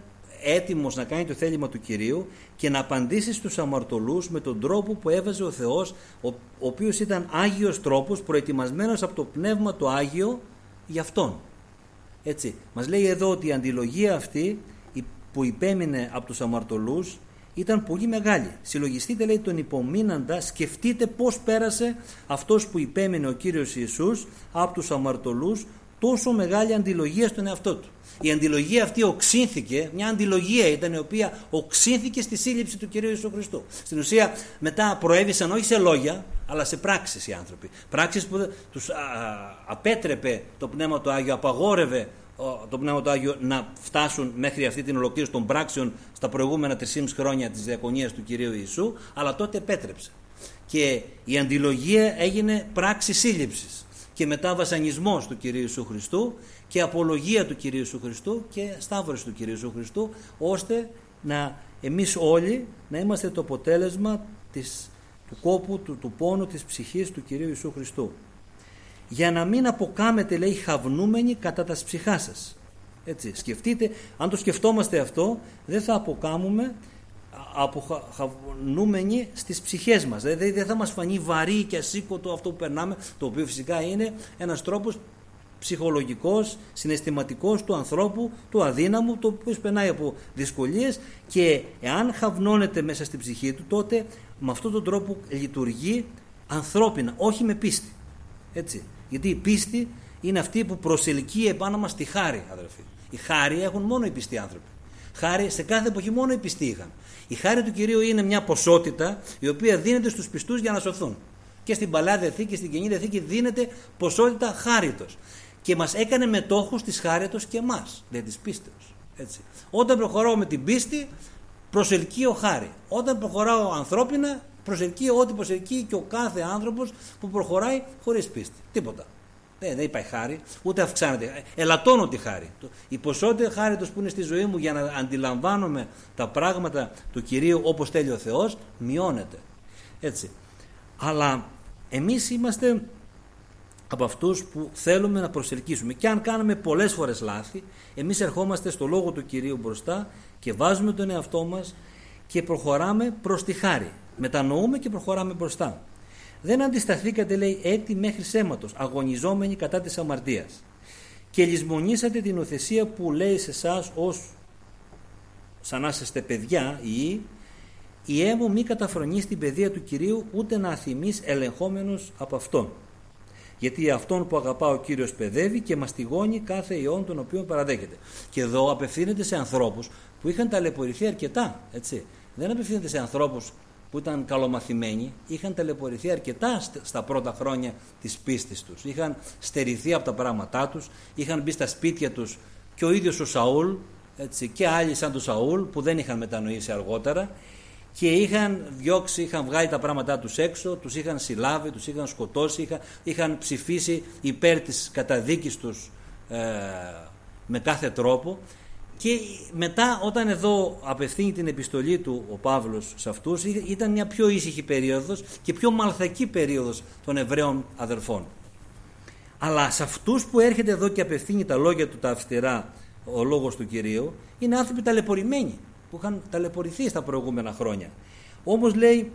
έτοιμος να κάνει το θέλημα του Κυρίου και να απαντήσει στους αμαρτωλούς με τον τρόπο που έβαζε ο Θεός, ο οποίος ήταν άγιος τρόπος, προετοιμασμένος από το Πνεύμα το Άγιο για Αυτόν. Έτσι, μας λέει εδώ ότι η αντιλογία αυτή που υπέμεινε από τους αμαρτωλούς ήταν πολύ μεγάλη. Συλλογιστείτε, λέει, τον υπομείναντα, σκεφτείτε πώς πέρασε αυτός που υπέμεινε ο Κύριος Ιησούς από τους αμαρτωλούς, τόσο μεγάλη αντιλογία στον εαυτό του. Η αντιλογία αυτή οξύνθηκε, μια αντιλογία ήταν η οποία οξύνθηκε στη σύλληψη του Κυρίου Ιησού Χριστού. Στην ουσία μετά προέβησαν όχι σε λόγια, αλλά σε πράξεις οι άνθρωποι. Πράξεις που τους απέτρεπε το Πνεύμα το Άγιο, απαγόρευε το Πνεύμα το Άγιο να φτάσουν μέχρι αυτή την ολοκλήρωση των πράξεων στα προηγούμενα 3,5 χρόνια της διακονίας του Κυρίου Ιησού, αλλά τότε επέτρεψε. Και η αντιλογία έγινε πράξη σύλληψης και μετά βασανισμός του Κυρίου Ιησού Χριστού και απολογία του Κυρίου Ιησού Χριστού και σταύρωση του Κυρίου Ιησού Χριστού, ώστε να εμείς όλοι να είμαστε το αποτέλεσμα του κόπου, του πόνου της ψυχής του Κυρίου Ιησού Χριστού. Για να μην αποκάμετε, λέει, χαυνούμενοι κατά τας ψυχάς σας. Έτσι, σκεφτείτε, αν το σκεφτόμαστε αυτό, δεν θα αποκάμουμε αποχαυνούμενοι στις ψυχές μας. Δηλαδή δεν θα μας φανεί βαρύ και ασήκωτο αυτό που περνάμε, το οποίο φυσικά είναι ένας τρόπος ψυχολογικός, συναισθηματικός του ανθρώπου, του αδύναμου, το οποίο περνάει από δυσκολίες, και εάν χαυνώνεται μέσα στην ψυχή του, τότε με αυτόν τον τρόπο λειτουργεί ανθρώπινα, όχι με πίστη. Έτσι. Γιατί η πίστη είναι αυτή που προσελκύει επάνω μας τη χάρη, αδερφοί. Η χάρη έχουν μόνο οι πιστοί άνθρωποι. Χάρη σε κάθε εποχή μόνο οι πιστοί είχαν. Η χάρη του Κυρίου είναι μια ποσότητα η οποία δίνεται στους πιστούς για να σωθούν. Και στην Παλαιά Διαθήκη και στην Καινή Διαθήκη δίνεται ποσότητα χάριτος. Και μας έκανε μετόχους της χάριτος και εμάς, δεν της πίστεως. Έτσι. Όταν προχωράω με την πίστη, προσελκύω χάρη. Όταν προχωράω ανθρώπινα, προσελκύει ό,τι προσελκύει και ο κάθε άνθρωπος που προχωράει χωρίς πίστη. Τίποτα. Δεν υπάρχει χάρη, ούτε αυξάνεται. Ελαττώνω τη χάρη. Η ποσότητα χάριτος που είναι στη ζωή μου για να αντιλαμβάνομαι τα πράγματα του Κυρίου όπως θέλει ο Θεός, μειώνεται. Έτσι. Αλλά εμείς είμαστε από αυτούς που θέλουμε να προσελκύσουμε. Και αν κάνουμε πολλές φορές λάθη, εμείς ερχόμαστε στο Λόγο του Κυρίου μπροστά και βάζουμε τον εαυτό μας και προχωράμε προς τη χάρη. Μετανοούμε και προχωράμε μπροστά. Δεν αντισταθήκατε, λέει, έτη μέχρι σέματος, αγωνιζόμενοι κατά της αμαρτίας, και λησμονήσατε την οθεσία που λέει σε εσάς ως σαν να είστε παιδιά, η έμμο μη καταφρονεί στην παιδεία του Κυρίου, ούτε να αθυμείς ελεγχόμενος από Αυτόν. Γιατί αυτόν που αγαπά ο Κύριος παιδεύει και μαστιγώνει κάθε ιόν τον οποίο παραδέχεται. Και εδώ απευθύνεται σε ανθρώπους που είχαν ταλαιπωρηθεί αρκετά. Έτσι. Δεν απευθύνεται σε ανθρώπους που ήταν καλομαθημένοι, είχαν ταλαιπωρηθεί αρκετά στα πρώτα χρόνια της πίστης τους. Είχαν στερηθεί από τα πράγματά τους, είχαν μπει στα σπίτια τους και ο ίδιος ο Σαούλ, έτσι, και άλλοι σαν τον Σαούλ που δεν είχαν μετανοήσει αργότερα, και είχαν διώξει, είχαν βγάλει τα πράγματά τους έξω, τους είχαν συλλάβει, τους είχαν σκοτώσει, είχαν ψηφίσει υπέρ της καταδίκης τους με κάθε τρόπο. Και μετά, όταν εδώ απευθύνει την επιστολή του ο Παύλος σε αυτούς, ήταν μια πιο ήσυχη περίοδος και πιο μαλθακή περίοδος των Εβραίων αδερφών. Αλλά σε αυτούς που έρχεται εδώ και απευθύνει τα λόγια του τα αυστηρά, ο λόγος του Κυρίου, είναι άνθρωποι ταλαιπωρημένοι, που είχαν ταλαιπωρηθεί στα προηγούμενα χρόνια. Όμως λέει,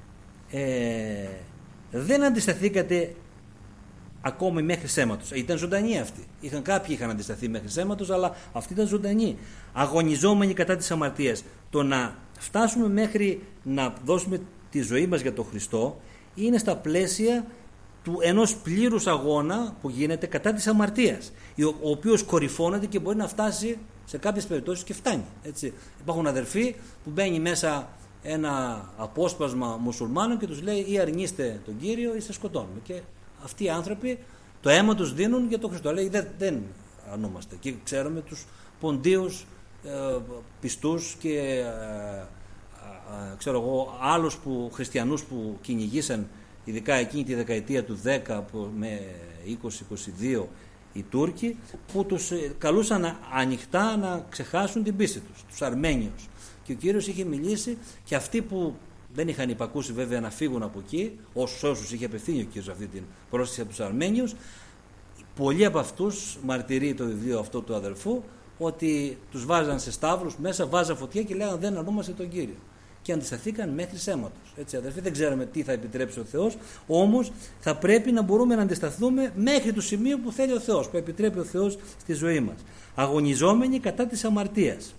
δεν αντισταθήκατε ακόμη μέχρι σέματος. Ήταν ζωντανοί αυτοί. Κάποιοι είχαν αντισταθεί μέχρι σέματος, αλλά αυτοί ήταν ζωντανοί. Αγωνιζόμενοι κατά της αμαρτίας. Το να φτάσουμε μέχρι να δώσουμε τη ζωή μας για τον Χριστό είναι στα πλαίσια του ενός πλήρους αγώνα που γίνεται κατά της αμαρτίας, ο οποίος κορυφώνεται και μπορεί να φτάσει σε κάποιες περιπτώσεις και φτάνει. Έτσι. Υπάρχουν αδερφοί που μπαίνει μέσα ένα απόσπασμα μουσουλμάνων και τους λέει, ή αρνείστε τον Κύριο ή σε σκοτώνουμε. Και αυτοί οι άνθρωποι το αίμα τους δίνουν για τον Χριστό. Λέει, δεν αρνούμαστε. Και ξέρουμε τους ποντίους πιστούς και ξέρω εγώ, άλλους χριστιανούς που κυνηγήσαν, ειδικά εκείνη τη δεκαετία του 10 με 20-22 οι Τούρκοι, που τους καλούσαν ανοιχτά να ξεχάσουν την πίστη τους, τους Αρμένιους. Και ο Κύριος είχε μιλήσει, και αυτοί που δεν είχαν υπακούσει βέβαια να φύγουν από εκεί, όσους είχε απευθύνει ο Κύριος αυτή την πρόσθεση από τους Αρμένιους, πολλοί από αυτούς, μαρτυρεί το βιβλίο αυτό του αδελφού, ότι τους βάζαν σε σταύρους μέσα, βάζαν φωτιά και λέγανε δεν αρνούμαστε τον Κύριο. Και αντισταθήκαν μέχρι αίματος. Έτσι, αδερφοί, δεν ξέρουμε τι θα επιτρέψει ο Θεός, όμως θα πρέπει να μπορούμε να αντισταθούμε μέχρι το σημείο που θέλει ο Θεός, που επιτρέπει ο Θεός στη ζωή μας. Αγωνιζόμενοι κατά της αμαρτίας.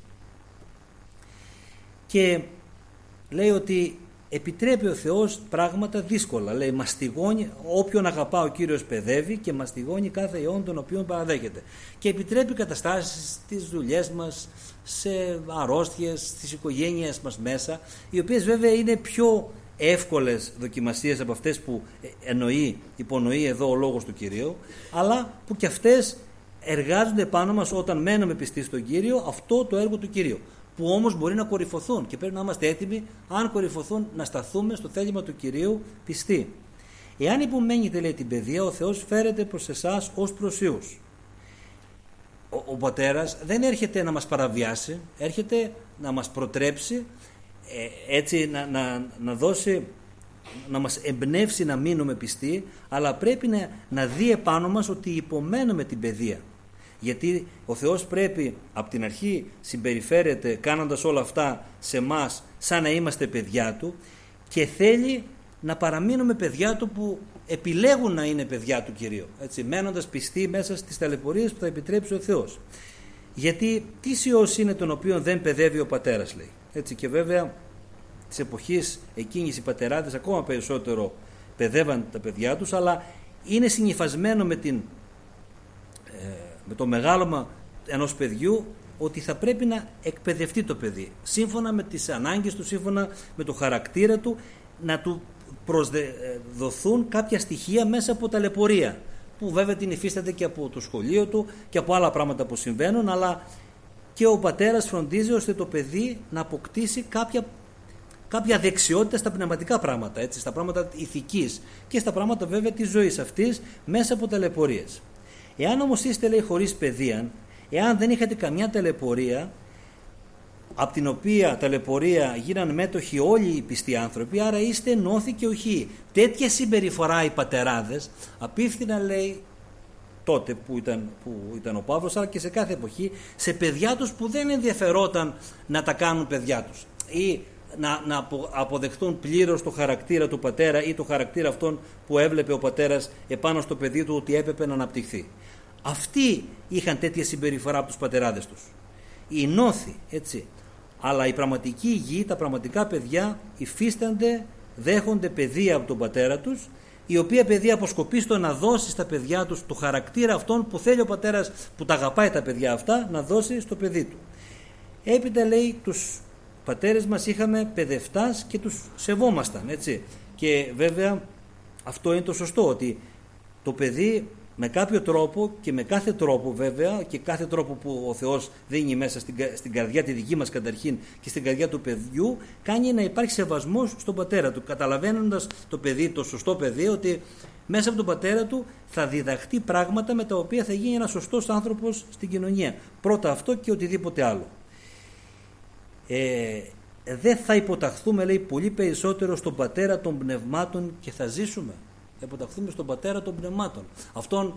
Και λέει ότι επιτρέπει ο Θεός πράγματα δύσκολα. Λέει μαστιγώνει, όποιον αγαπά ο Κύριος παιδεύει και μαστιγώνει κάθε ιόν τον οποίον παραδέχεται. Και επιτρέπει καταστάσεις στις δουλειές μας, σε αρρώστιες, στις οικογένειες μας μέσα, οι οποίες βέβαια είναι πιο εύκολες δοκιμασίες από αυτές που υπονοεί εδώ ο λόγος του Κυρίου, αλλά που και αυτές εργάζονται πάνω μας όταν μένουμε πιστοί στον Κύριο, αυτό το έργο του Κυρίου, που όμως μπορεί να κορυφωθούν και πρέπει να είμαστε έτοιμοι, αν κορυφωθούν, να σταθούμε στο θέλημα του Κυρίου πιστοί. Εάν υπομένετε, λέει, την παιδεία, ο Θεός φέρεται προς εσάς ως προς ιούς. Ο Πατέρας δεν έρχεται να μας παραβιάσει, έρχεται να μας προτρέψει, έτσι να δώσει, να μας εμπνεύσει να μείνουμε πιστοί, αλλά πρέπει να δει επάνω μας ότι υπομένουμε την παιδεία. Γιατί ο Θεός πρέπει από την αρχή συμπεριφέρεται κάνοντας όλα αυτά σε μας σαν να είμαστε παιδιά Του και θέλει να παραμείνουμε παιδιά Του που επιλέγουν να είναι παιδιά του Κυρίου, έτσι, μένοντας πιστοί μέσα στις ταλαιπωρίες που θα επιτρέψει ο Θεός. Γιατί τι ιός είναι τον οποίο δεν παιδεύει ο Πατέρας, λέει. Έτσι, και βέβαια της εποχής εκείνης οι πατεράδες ακόμα περισσότερο παιδεύαν τα παιδιά τους, αλλά είναι συνυφασμένο με το μεγάλωμα ενός παιδιού ότι θα πρέπει να εκπαιδευτεί το παιδί σύμφωνα με τις ανάγκες του, σύμφωνα με το χαρακτήρα του, να του προσδοθούν κάποια στοιχεία μέσα από ταλαιπωρία, που βέβαια την υφίσταται και από το σχολείο του και από άλλα πράγματα που συμβαίνουν, αλλά και ο πατέρας φροντίζει ώστε το παιδί να αποκτήσει κάποια δεξιότητα στα πνευματικά πράγματα, έτσι, στα πράγματα ηθικής και στα πράγματα βέβαια της ζωής αυτής μέσα από ταλαιπωρίες. Εάν όμως είστε, λέει, χωρίς παιδεία, εάν δεν είχατε καμιά ταλαιπωρία, από την οποία ταλαιπωρία γίναν μέτοχοι όλοι οι πιστοί άνθρωποι, άρα είστε νόθοι και οχοί. Τέτοια συμπεριφορά οι πατεράδες απίφθηναν, λέει, τότε που ήταν ο Παύλος, αλλά και σε κάθε εποχή, σε παιδιά τους που δεν ενδιαφερόταν να τα κάνουν παιδιά τους ή να αποδεχτούν πλήρως το χαρακτήρα του πατέρα ή το χαρακτήρα αυτόν που έβλεπε ο πατέρας επάνω στο παιδί του ότι έπρεπε να αναπτυχθεί. Αυτοί είχαν τέτοια συμπεριφορά από τους πατεράδες τους. Οι νόθοι, έτσι. Αλλά η πραγματική γη, τα πραγματικά παιδιά υφίστανται, δέχονται παιδεία από τον πατέρα τους, η οποία παιδεία αποσκοπεί στο να δώσει στα παιδιά τους το χαρακτήρα αυτόν που θέλει ο πατέρας που τα αγαπάει τα παιδιά αυτά να δώσει στο παιδί του. Έπειτα, λέει, τους πατέρες μας είχαμε παιδευτάς και τους σεβόμασταν, έτσι. Και βέβαια αυτό είναι το σωστό, ότι το παιδί με κάποιο τρόπο και με κάθε τρόπο βέβαια και κάθε τρόπο που ο Θεός δίνει μέσα στην καρδιά τη δική μας καταρχήν και στην καρδιά του παιδιού, κάνει να υπάρχει σεβασμός στον πατέρα του, καταλαβαίνοντας το παιδί, το σωστό παιδί, ότι μέσα από τον πατέρα του θα διδαχτεί πράγματα με τα οποία θα γίνει ένας σωστός άνθρωπος στην κοινωνία. Πρώτα αυτό και οτιδήποτε άλλο. Δεν θα υποταχθούμε, λέει, πολύ περισσότερο στον πατέρα των πνευμάτων και θα ζήσουμε. Θα υποταχθούμε στον πατέρα των πνευμάτων, αυτόν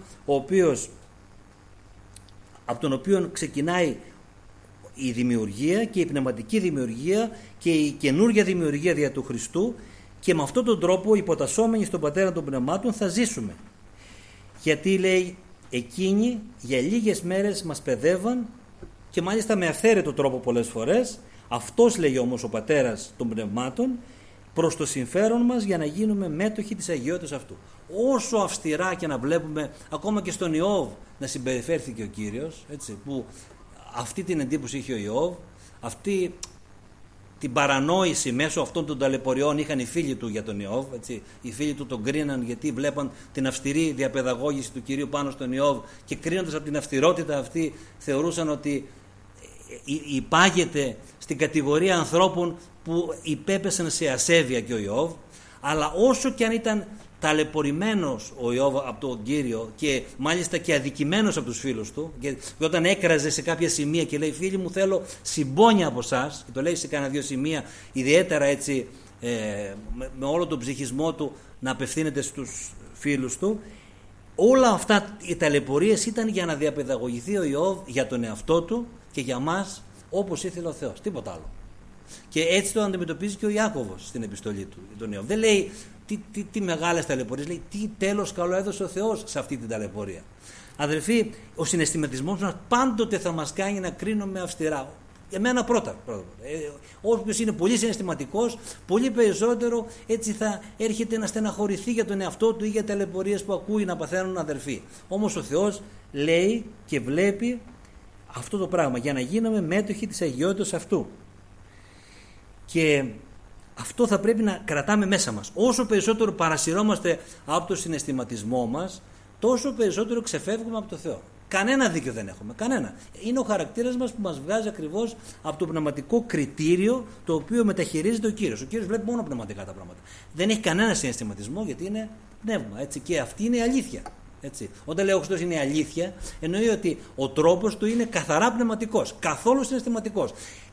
από τον οποίο ξεκινάει η δημιουργία και η πνευματική δημιουργία και η καινούργια δημιουργία δια του Χριστού, και με αυτόν τον τρόπο υποτασσόμενοι στον πατέρα των πνευμάτων θα ζήσουμε. Γιατί, λέει, εκείνοι για λίγες μέρες μας παιδεύαν και μάλιστα με αυθαίρετο τρόπο πολλές φορές. Αυτός, λέει, όμως ο πατέρας των πνευμάτων προς το συμφέρον μας για να γίνουμε μέτοχοι της αγιότητας αυτού. Όσο αυστηρά και να βλέπουμε ακόμα και στον Ιώβ να συμπεριφέρθηκε ο Κύριος, έτσι, που αυτή την εντύπωση είχε ο Ιώβ, αυτή την παρανόηση μέσω αυτών των ταλαιπωριών είχαν οι φίλοι του για τον Ιώβ, έτσι. Οι φίλοι του τον κρίναν γιατί βλέπαν την αυστηρή διαπαιδαγώγηση του Κυρίου πάνω στον Ιώβ και κρίνοντας από την αυστηρότητα αυτή θεωρούσαν ότι υπάγεται στην κατηγορία ανθρώπων που υπέπεσαν σε ασέβεια και ο Ιώβ. Αλλά όσο και αν ήταν ταλαιπωρημένος ο Ιώβ από τον Κύριο και μάλιστα και αδικημένος από τους φίλους του, και όταν έκραζε σε κάποια σημεία και λέει φίλοι μου θέλω συμπόνια από εσάς, και το λέει σε κάνα δύο σημεία ιδιαίτερα έτσι με όλο τον ψυχισμό του να απευθύνεται στους φίλους του, όλα αυτά οι ταλαιπωρίες ήταν για να διαπαιδαγωγηθεί ο Ιώβ για τον εαυτό του και για μας όπως ήθελε ο Θεός, τίποτα άλλο. Και έτσι το αντιμετωπίζει και ο Ιάκωβος στην επιστολή του τον Ιώβ. Δεν λέει τι μεγάλες ταλαιπωρίες, λέει τι τέλος καλό έδωσε ο Θεός σε αυτή την ταλαιπωρία. Αδελφοί, ο συναισθηματισμός μας πάντοτε θα μας κάνει να κρίνουμε αυστηρά. Εμένα πρώτα. Όποιος είναι πολύ συναισθηματικός, πολύ περισσότερο έτσι θα έρχεται να στεναχωρηθεί για τον εαυτό του ή για ταλαιπωρίες που ακούει να παθαίνουν αδελφοί. Όμως ο Θεός λέει και βλέπει αυτό το πράγμα για να γίνουμε μέτοχοι της αγιότητας αυτού. Και αυτό θα πρέπει να κρατάμε μέσα μας. Όσο περισσότερο παρασυρώμαστε από το συναισθηματισμό μας, τόσο περισσότερο ξεφεύγουμε από το Θεό. Κανένα δίκιο δεν έχουμε. Κανένα. Είναι ο χαρακτήρας μας που μας βγάζει ακριβώς από το πνευματικό κριτήριο το οποίο μεταχειρίζεται ο Κύριος. Ο Κύριος βλέπει μόνο πνευματικά τα πράγματα. Δεν έχει κανένα συναισθηματισμό γιατί είναι πνεύμα. Έτσι. Και αυτή είναι η αλήθεια. Έτσι. Όταν λέω ο Χριστός είναι η αλήθεια, εννοεί ότι ο τρόπος του είναι καθαρά πνευματικός. Καθόλου συναισθηματικός.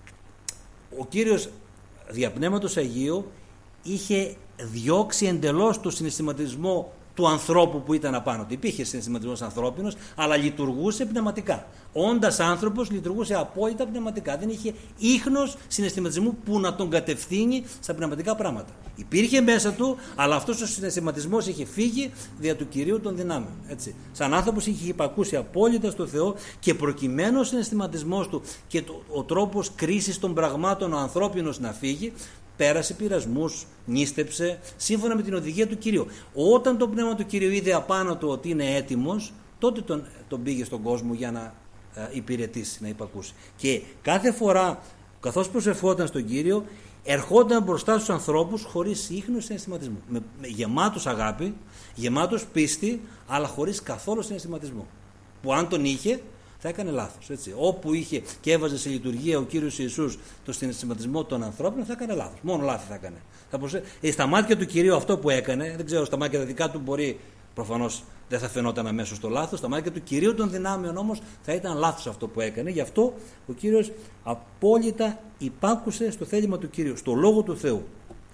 Ο Κύριος δια Πνεύματος Αγίου είχε διώξει εντελώς το συναισθηματισμό του ανθρώπου που ήταν απάνω του. Υπήρχε συναισθηματισμός ανθρώπινος, αλλά λειτουργούσε πνευματικά. Όντας άνθρωπος, λειτουργούσε απόλυτα πνευματικά. Δεν είχε ίχνος συναισθηματισμού που να τον κατευθύνει στα πνευματικά πράγματα. Υπήρχε μέσα του, αλλά αυτός ο συναισθηματισμός είχε φύγει δια του Κυρίου των δυνάμεων. Έτσι. Σαν άνθρωπος είχε υπακούσει απόλυτα στο Θεό και προκειμένου ο συναισθηματισμός του και ο τρόπος κρίσης των πραγμάτων ο ανθρώπινος να φύγει, πέρασε πειρασμούς, νίστεψε σύμφωνα με την οδηγία του Κυρίου. Όταν το πνεύμα του Κυρίου είδε απάνω του ότι είναι έτοιμος, τότε τον πήγε στον κόσμο για να υπηρετήσει, να υπακούσει. Και κάθε φορά, καθώς προσευχόταν στον Κύριο, ερχόταν μπροστά στους ανθρώπους χωρίς ίχνος συναισθηματισμού. Γεμάτος αγάπη, γεμάτος πίστη, αλλά χωρίς καθόλου συναισθηματισμό. Που αν τον είχε, θα έκανε λάθος. Έτσι. Όπου είχε και έβαζε σε λειτουργία ο Κύριος Ιησούς το συναισθηματισμό των ανθρώπων, θα έκανε λάθος. Μόνο λάθη θα έκανε. Στα μάτια του Κυρίου αυτό που έκανε, δεν ξέρω, στα μάτια τα δικά του μπορεί, προφανώς δεν θα φαινόταν αμέσως το λάθος. Στα μάτια του Κυρίου των δυνάμεων όμως θα ήταν λάθος αυτό που έκανε. Γι' αυτό ο Κύριος απόλυτα υπάκουσε στο θέλημα του Κυρίου, στο λόγο του Θεού.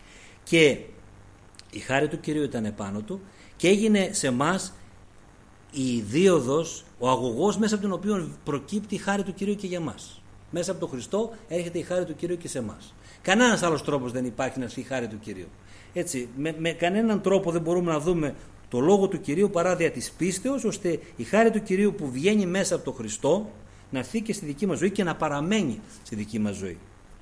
Και η χάρη του Κυρίου ήταν επάνω του και έγινε σε εμάς η δίωδος, ο αγωγός μέσα από τον οποίο προκύπτει η χάρη του Κυρίου και για μας. Μέσα από τον Χριστό έρχεται η χάρη του Κυρίου και σε εμάς. Κανένας άλλος τρόπος δεν υπάρχει να έρθει η χάρη του Κυρίου. Έτσι, με κανέναν τρόπο δεν μπορούμε να δούμε το λόγο του Κυρίου παρά δια της πίστεως, ώστε η χάρη του Κυρίου που βγαίνει μέσα από τον Χριστό να έρθει και στη δική μας ζωή και να παραμένει στη δική μας ζωή.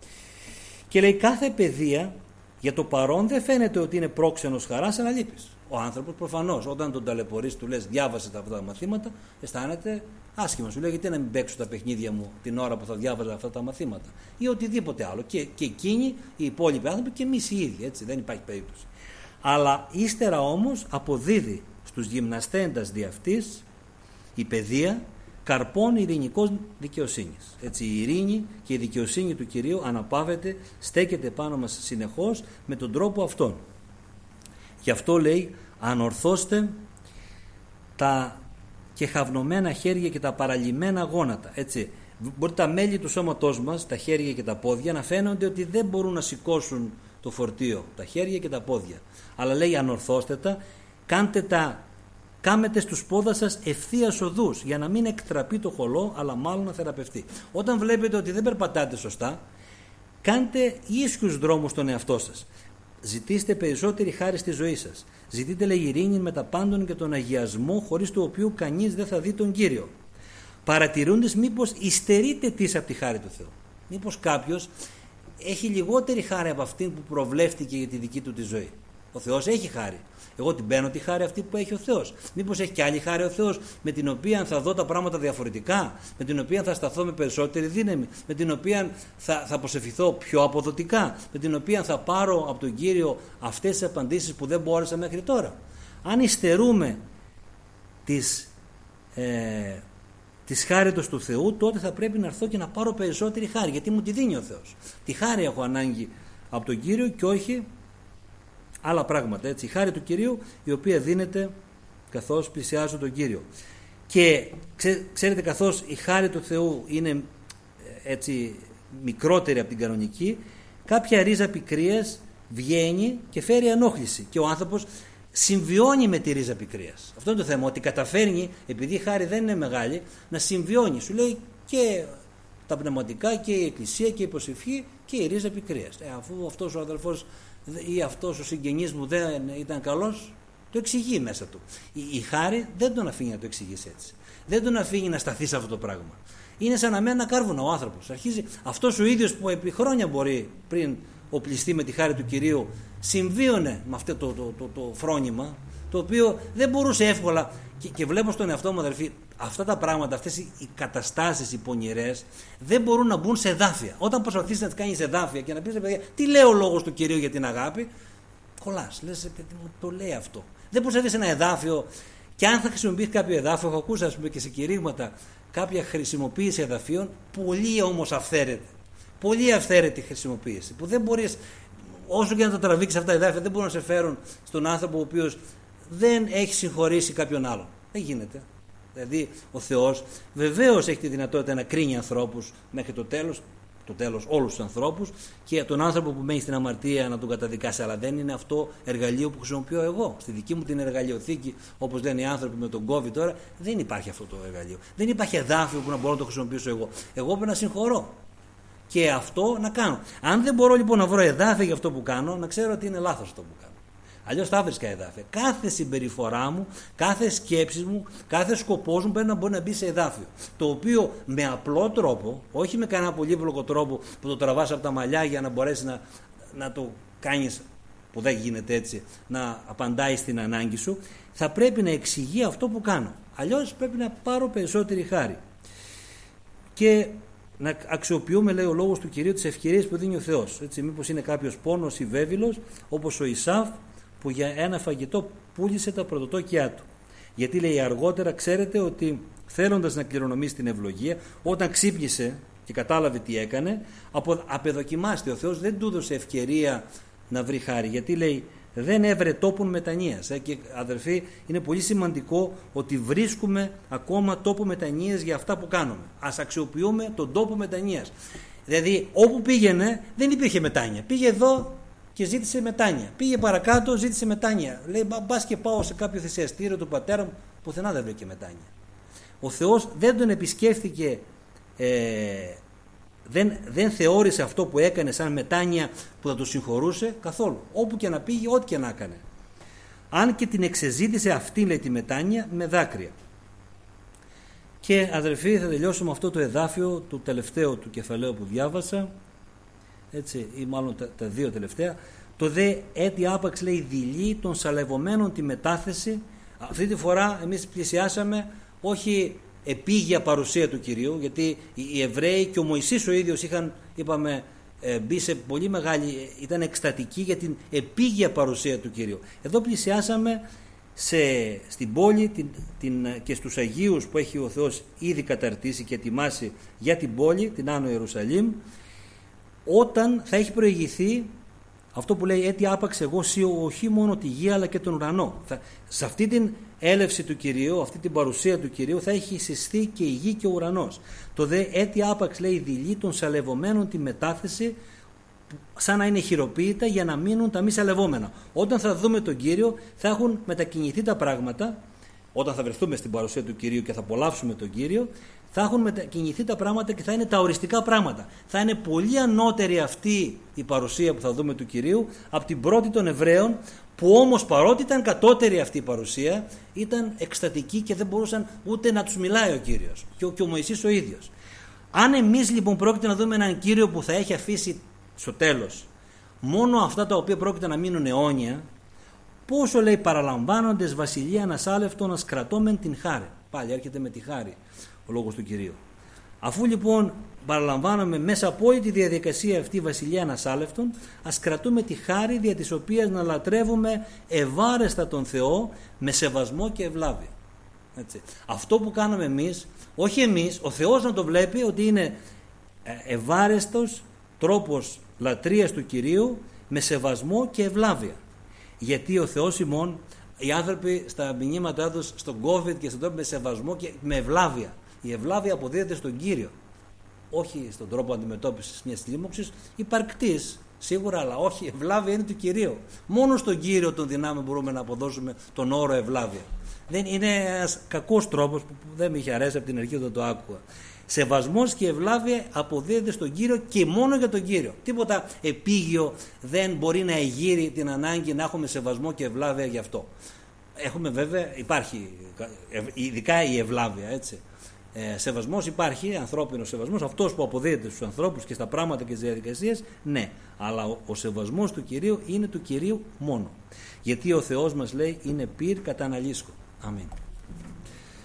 Και λέει κάθε παιδεία για το παρόν δεν φαίνεται ότι είναι πρόξενος χαράς αλλά λύπης. Ο άνθρωπος προφανώς όταν τον ταλαιπωρείς, του λες διάβασε αυτά τα μαθήματα, αισθάνεται άσχημα. Σου λέει γιατί να μην παίξω τα παιχνίδια μου την ώρα που θα διάβαζα αυτά τα μαθήματα ή οτιδήποτε άλλο. Και εκείνοι οι υπόλοιποι άνθρωποι και εμείς οι ίδιοι, έτσι, δεν υπάρχει περίπτωση. Αλλά ύστερα όμως αποδίδει στους γυμναστέντας δι' αυτής η παιδεία καρπών ειρηνικός δικαιοσύνης. Έτσι, η ειρήνη και η δικαιοσύνη του Κυρίου αναπαύεται, στέκεται πάνω μας συνεχώς με τον τρόπο αυτόν. Γι' αυτό λέει ανορθώστε τα κεχαυνωμένα χέρια και τα παραλυμμένα γόνατα. Έτσι, μπορεί τα μέλη του σώματός μας, τα χέρια και τα πόδια, να φαίνονται ότι δεν μπορούν να σηκώσουν το φορτίο, τα χέρια και τα πόδια. Αλλά λέει ανορθώστε τα, κάμετε στους πόδας σας ευθείας οδούς για να μην εκτραπεί το χολό αλλά μάλλον να θεραπευτεί. Όταν βλέπετε ότι δεν περπατάτε σωστά, κάντε ίσιους δρόμους στον εαυτό σας. Ζητήστε περισσότερη χάρη στη ζωή σας. Ζητείτε λέει ειρήνη με τα πάντων και τον αγιασμό χωρίς του οποίου κανείς δεν θα δει τον Κύριο. Παρατηρούντες μήπως υστερείτε τις από τη χάρη του Θεού. Μήπως κάποιος έχει λιγότερη χάρη από αυτήν που προβλέφτηκε για τη δική του τη ζωή. Ο Θεός έχει χάρη. Εγώ την παίρνω τη χάρη αυτή που έχει ο Θεός. Μήπως έχει και άλλη χάρη ο Θεός με την οποία θα δω τα πράγματα διαφορετικά, με την οποία θα σταθώ με περισσότερη δύναμη, με την οποία θα προσευχηθώ πιο αποδοτικά, με την οποία θα πάρω από τον Κύριο αυτές τις απαντήσεις που δεν μπόρεσα μέχρι τώρα. Αν υστερούμε της χάριτος του Θεού, τότε θα πρέπει να έρθω και να πάρω περισσότερη χάρη, γιατί μου τη δίνει ο Θεός. Τη χάρη έχω ανάγκη από τον Κύριο και όχι άλλα πράγματα. Έτσι, η χάρη του Κυρίου η οποία δίνεται καθώς πλησιάζω τον Κύριο. Και ξέρετε, καθώς η χάρη του Θεού είναι έτσι μικρότερη από την κανονική, κάποια ρίζα πικρίας βγαίνει και φέρει ενόχληση και ο άνθρωπος συμβιώνει με τη ρίζα πικρίας. Αυτό είναι το θέμα, ότι καταφέρνει, επειδή η χάρη δεν είναι μεγάλη, να συμβιώνει. Σου λέει και τα πνευματικά και η εκκλησία και η προσευχή και η ρίζα πικρίας. Αφού αυτός ο αδελφός ή αυτός ο συγγενής μου δεν ήταν καλός, το εξηγεί μέσα του. Η χάρη δεν τον αφήνει να το εξηγήσει έτσι. Δεν τον αφήνει να σταθεί σε αυτό το πράγμα. Είναι σαν να μένει ένα κάρβουνα ο άνθρωπος. Αρχίζει αυτός ο ίδιος που επί χρόνια μπορεί πριν οπλιστεί με τη χάρη του Κυρίου, συμβίωνε με αυτό το φρόνημα, το οποίο δεν μπορούσε εύκολα. Και βλέπω στον εαυτό μου, αδελφοί, αυτά τα πράγματα, αυτές οι καταστάσεις, οι πονηρές, δεν μπορούν να μπουν σε εδάφια. Όταν προσπαθείς να τις κάνεις εδάφια και να πεις, παιδιά, τι λέει ο λόγος του Κυρίου για την αγάπη, κολλάς. Λες, παιδί μου, το λέει αυτό. Δεν προσθέτεις ένα εδάφιο. Και αν θα χρησιμοποιείς κάποιο εδάφιο, έχω ακούσει, ας πούμε, και σε κηρύγματα κάποια χρησιμοποίηση εδαφίων, πολύ όμως αυθαίρετη. Πολύ αυθαίρετη χρησιμοποίηση. Που δεν μπορείς, όσο και να τα τραβήξεις αυτά τα εδάφια, δεν μπορούν να σε φέρουν στον άνθρωπο ο οποίος δεν έχει συγχωρήσει κάποιον άλλον. Δεν γίνεται. Δηλαδή, ο Θεός βεβαίως έχει τη δυνατότητα να κρίνει ανθρώπους μέχρι το τέλος όλους τους ανθρώπους, και τον άνθρωπο που μένει στην αμαρτία να τον καταδικάσει, αλλά δεν είναι αυτό εργαλείο που χρησιμοποιώ εγώ. Στη δική μου την εργαλειοθήκη, όπως λένε οι άνθρωποι με τον COVID τώρα, δεν υπάρχει αυτό το εργαλείο. Δεν υπάρχει εδάφιο που να μπορώ να το χρησιμοποιήσω εγώ. Εγώ πρέπει να συγχωρώ και αυτό να κάνω. Αν δεν μπορώ λοιπόν να βρω εδάφιο για αυτό που κάνω, να ξέρω ότι είναι λάθος αυτό που κάνω. Αλλιώς θα βρίσκα εδάφια. Κάθε συμπεριφορά μου, κάθε σκέψη μου, κάθε σκοπός μου πρέπει να μπορεί να μπει σε εδάφιο. Το οποίο με απλό τρόπο, όχι με κανένα πολύπλοκο τρόπο που το τραβάς από τα μαλλιά για να μπορέσει να το κάνεις, που δεν γίνεται έτσι, να απαντάει στην ανάγκη σου, θα πρέπει να εξηγεί αυτό που κάνω. Αλλιώς πρέπει να πάρω περισσότερη χάρη. Και να αξιοποιούμε, λέει ο λόγος του Κυρίου, τις ευκαιρίες που δίνει ο Θεός. Έτσι, μήπως είναι κάποιος πόνος ή βέβηλος, όπως ο Ισαύ, που για ένα φαγητό πούλησε τα πρωτοτόκια του. Γιατί, λέει, αργότερα, ξέρετε ότι θέλοντας να κληρονομήσει την ευλογία, όταν ξύπνησε και κατάλαβε τι έκανε, απεδοκιμάστη. Ο Θεός δεν του έδωσε ευκαιρία να βρει χάρη. Γιατί, λέει, δεν έβρε τόπον μετανοίας. Και αδερφοί, είναι πολύ σημαντικό ότι βρίσκουμε ακόμα τόπο μετανοίας για αυτά που κάνουμε. Ας αξιοποιούμε τον τόπο μετανοίας. Δηλαδή, όπου πήγαινε δεν υπήρχε μετάνοια. Πήγε εδώ και ζήτησε μετάνοια. Πήγε παρακάτω, ζήτησε μετάνοια. Λέει, μπας και πάω σε κάποιο θυσιαστήριο του πατέρα μου, πουθενά δεν βρήκε μετάνοια. Ο Θεός δεν τον επισκέφθηκε, δεν θεώρησε αυτό που έκανε σαν μετάνοια που θα του συγχωρούσε καθόλου. Όπου και να πήγε, ό,τι και να έκανε. Αν και την εξεζήτησε αυτή, λέει, τη μετάνοια με δάκρυα. Και αδερφοί, θα τελειώσουμε αυτό το εδάφιο του τελευταίου του κεφαλαίου που διάβασα, έτσι, ή μάλλον τα δύο τελευταία. Το δε έτι άπαξ, λέει, δειλεί των σαλευωμένων τη μετάθεση. Αυτή τη φορά εμείς πλησιάσαμε όχι επίγεια παρουσία του Κυρίου, γιατί οι Εβραίοι και ο Μωυσής ο ίδιος είχαν, είπαμε, μπει σε πολύ μεγάλη, ήταν εκστατικοί για την επίγεια παρουσία του Κυρίου. Εδώ πλησιάσαμε στην πόλη και στους Αγίους που έχει ο Θεός ήδη καταρτήσει και ετοιμάσει για την πόλη, την Άνω Ιερουσαλήμ, όταν θα έχει προηγηθεί αυτό που λέει έτι άπαξ εγώ σιω όχι μόνο τη γη αλλά και τον ουρανό. Σε αυτή την έλευση του Κυρίου, αυτή την παρουσία του Κυρίου, θα έχει συστεί και η γη και ο ουρανός. Το δε έτι άπαξ, λέει, δειλεί των σαλευωμένων τη μετάθεση, σαν να είναι χειροποίητα για να μείνουν τα μη σαλευόμενα. Όταν θα δούμε τον Κύριο θα έχουν μετακινηθεί τα πράγματα. Όταν θα βρεθούμε στην παρουσία του Κυρίου και θα απολαύσουμε τον Κύριο, θα έχουν μετακινηθεί τα πράγματα και θα είναι τα οριστικά πράγματα. Θα είναι πολύ ανώτερη αυτή η παρουσία που θα δούμε του Κυρίου από την πρώτη των Εβραίων, που όμως παρότι ήταν κατώτερη αυτή η παρουσία, ήταν εκστατική και δεν μπορούσαν ούτε να τους μιλάει ο Κύριος και ο Μωυσής ο ίδιος. Αν εμείς λοιπόν πρόκειται να δούμε έναν Κύριο που θα έχει αφήσει στο τέλος μόνο αυτά τα οποία πρόκειται να μείνουν αιώνια, πόσο, λέει, παραλαμβάνοντες βασιλεία ανασάλευτον ας κρατώμεν την χάρη. Πάλι έρχεται με τη χάρη ο λόγος του Κυρίου. Αφού λοιπόν παραλαμβάνουμε μέσα από όλη τη διαδικασία αυτή βασιλεία ανασάλευτον, ας κρατούμε τη χάρη δια της οποίας να λατρεύουμε ευάρεστα τον Θεό με σεβασμό και ευλάβεια. Έτσι. Αυτό που κάνουμε εμείς, όχι εμείς, ο Θεός να το βλέπει ότι είναι ευάρεστος τρόπος λατρείας του Κυρίου με σεβασμό και ευλάβεια. Γιατί ο Θεός ημών, οι άνθρωποι στα μηνύματά τους στον COVID και στον τρόπο με σεβασμό και με ευλάβεια. Η ευλάβεια αποδίδεται στον Κύριο, όχι στον τρόπο αντιμετώπισης μιας λίμωξης υπαρκτής σίγουρα, αλλά όχι, ευλάβεια είναι του Κυρίου. Μόνο στον Κύριο τον δυνάμει μπορούμε να αποδώσουμε τον όρο ευλάβεια. Δεν είναι ένας κακός τρόπος που δεν με είχε αρέσει από την αρχή όταν το άκουγα. Σεβασμός και ευλάβεια αποδίδεται στον Κύριο και μόνο για τον Κύριο. Τίποτα επίγειο δεν μπορεί να εγείρει την ανάγκη να έχουμε σεβασμό και ευλάβεια γι' αυτό. Έχουμε βέβαια, υπάρχει ειδικά η ευλάβεια, έτσι. Σεβασμός υπάρχει, ανθρώπινος σεβασμός, αυτός που αποδίδεται στους ανθρώπους και στα πράγματα και στις διαδικασίες, ναι. Αλλά ο σεβασμός του Κυρίου είναι του Κυρίου μόνο. Γιατί ο Θεός μας λέει είναι πυρ κατά αναλύσκο. Αμήν.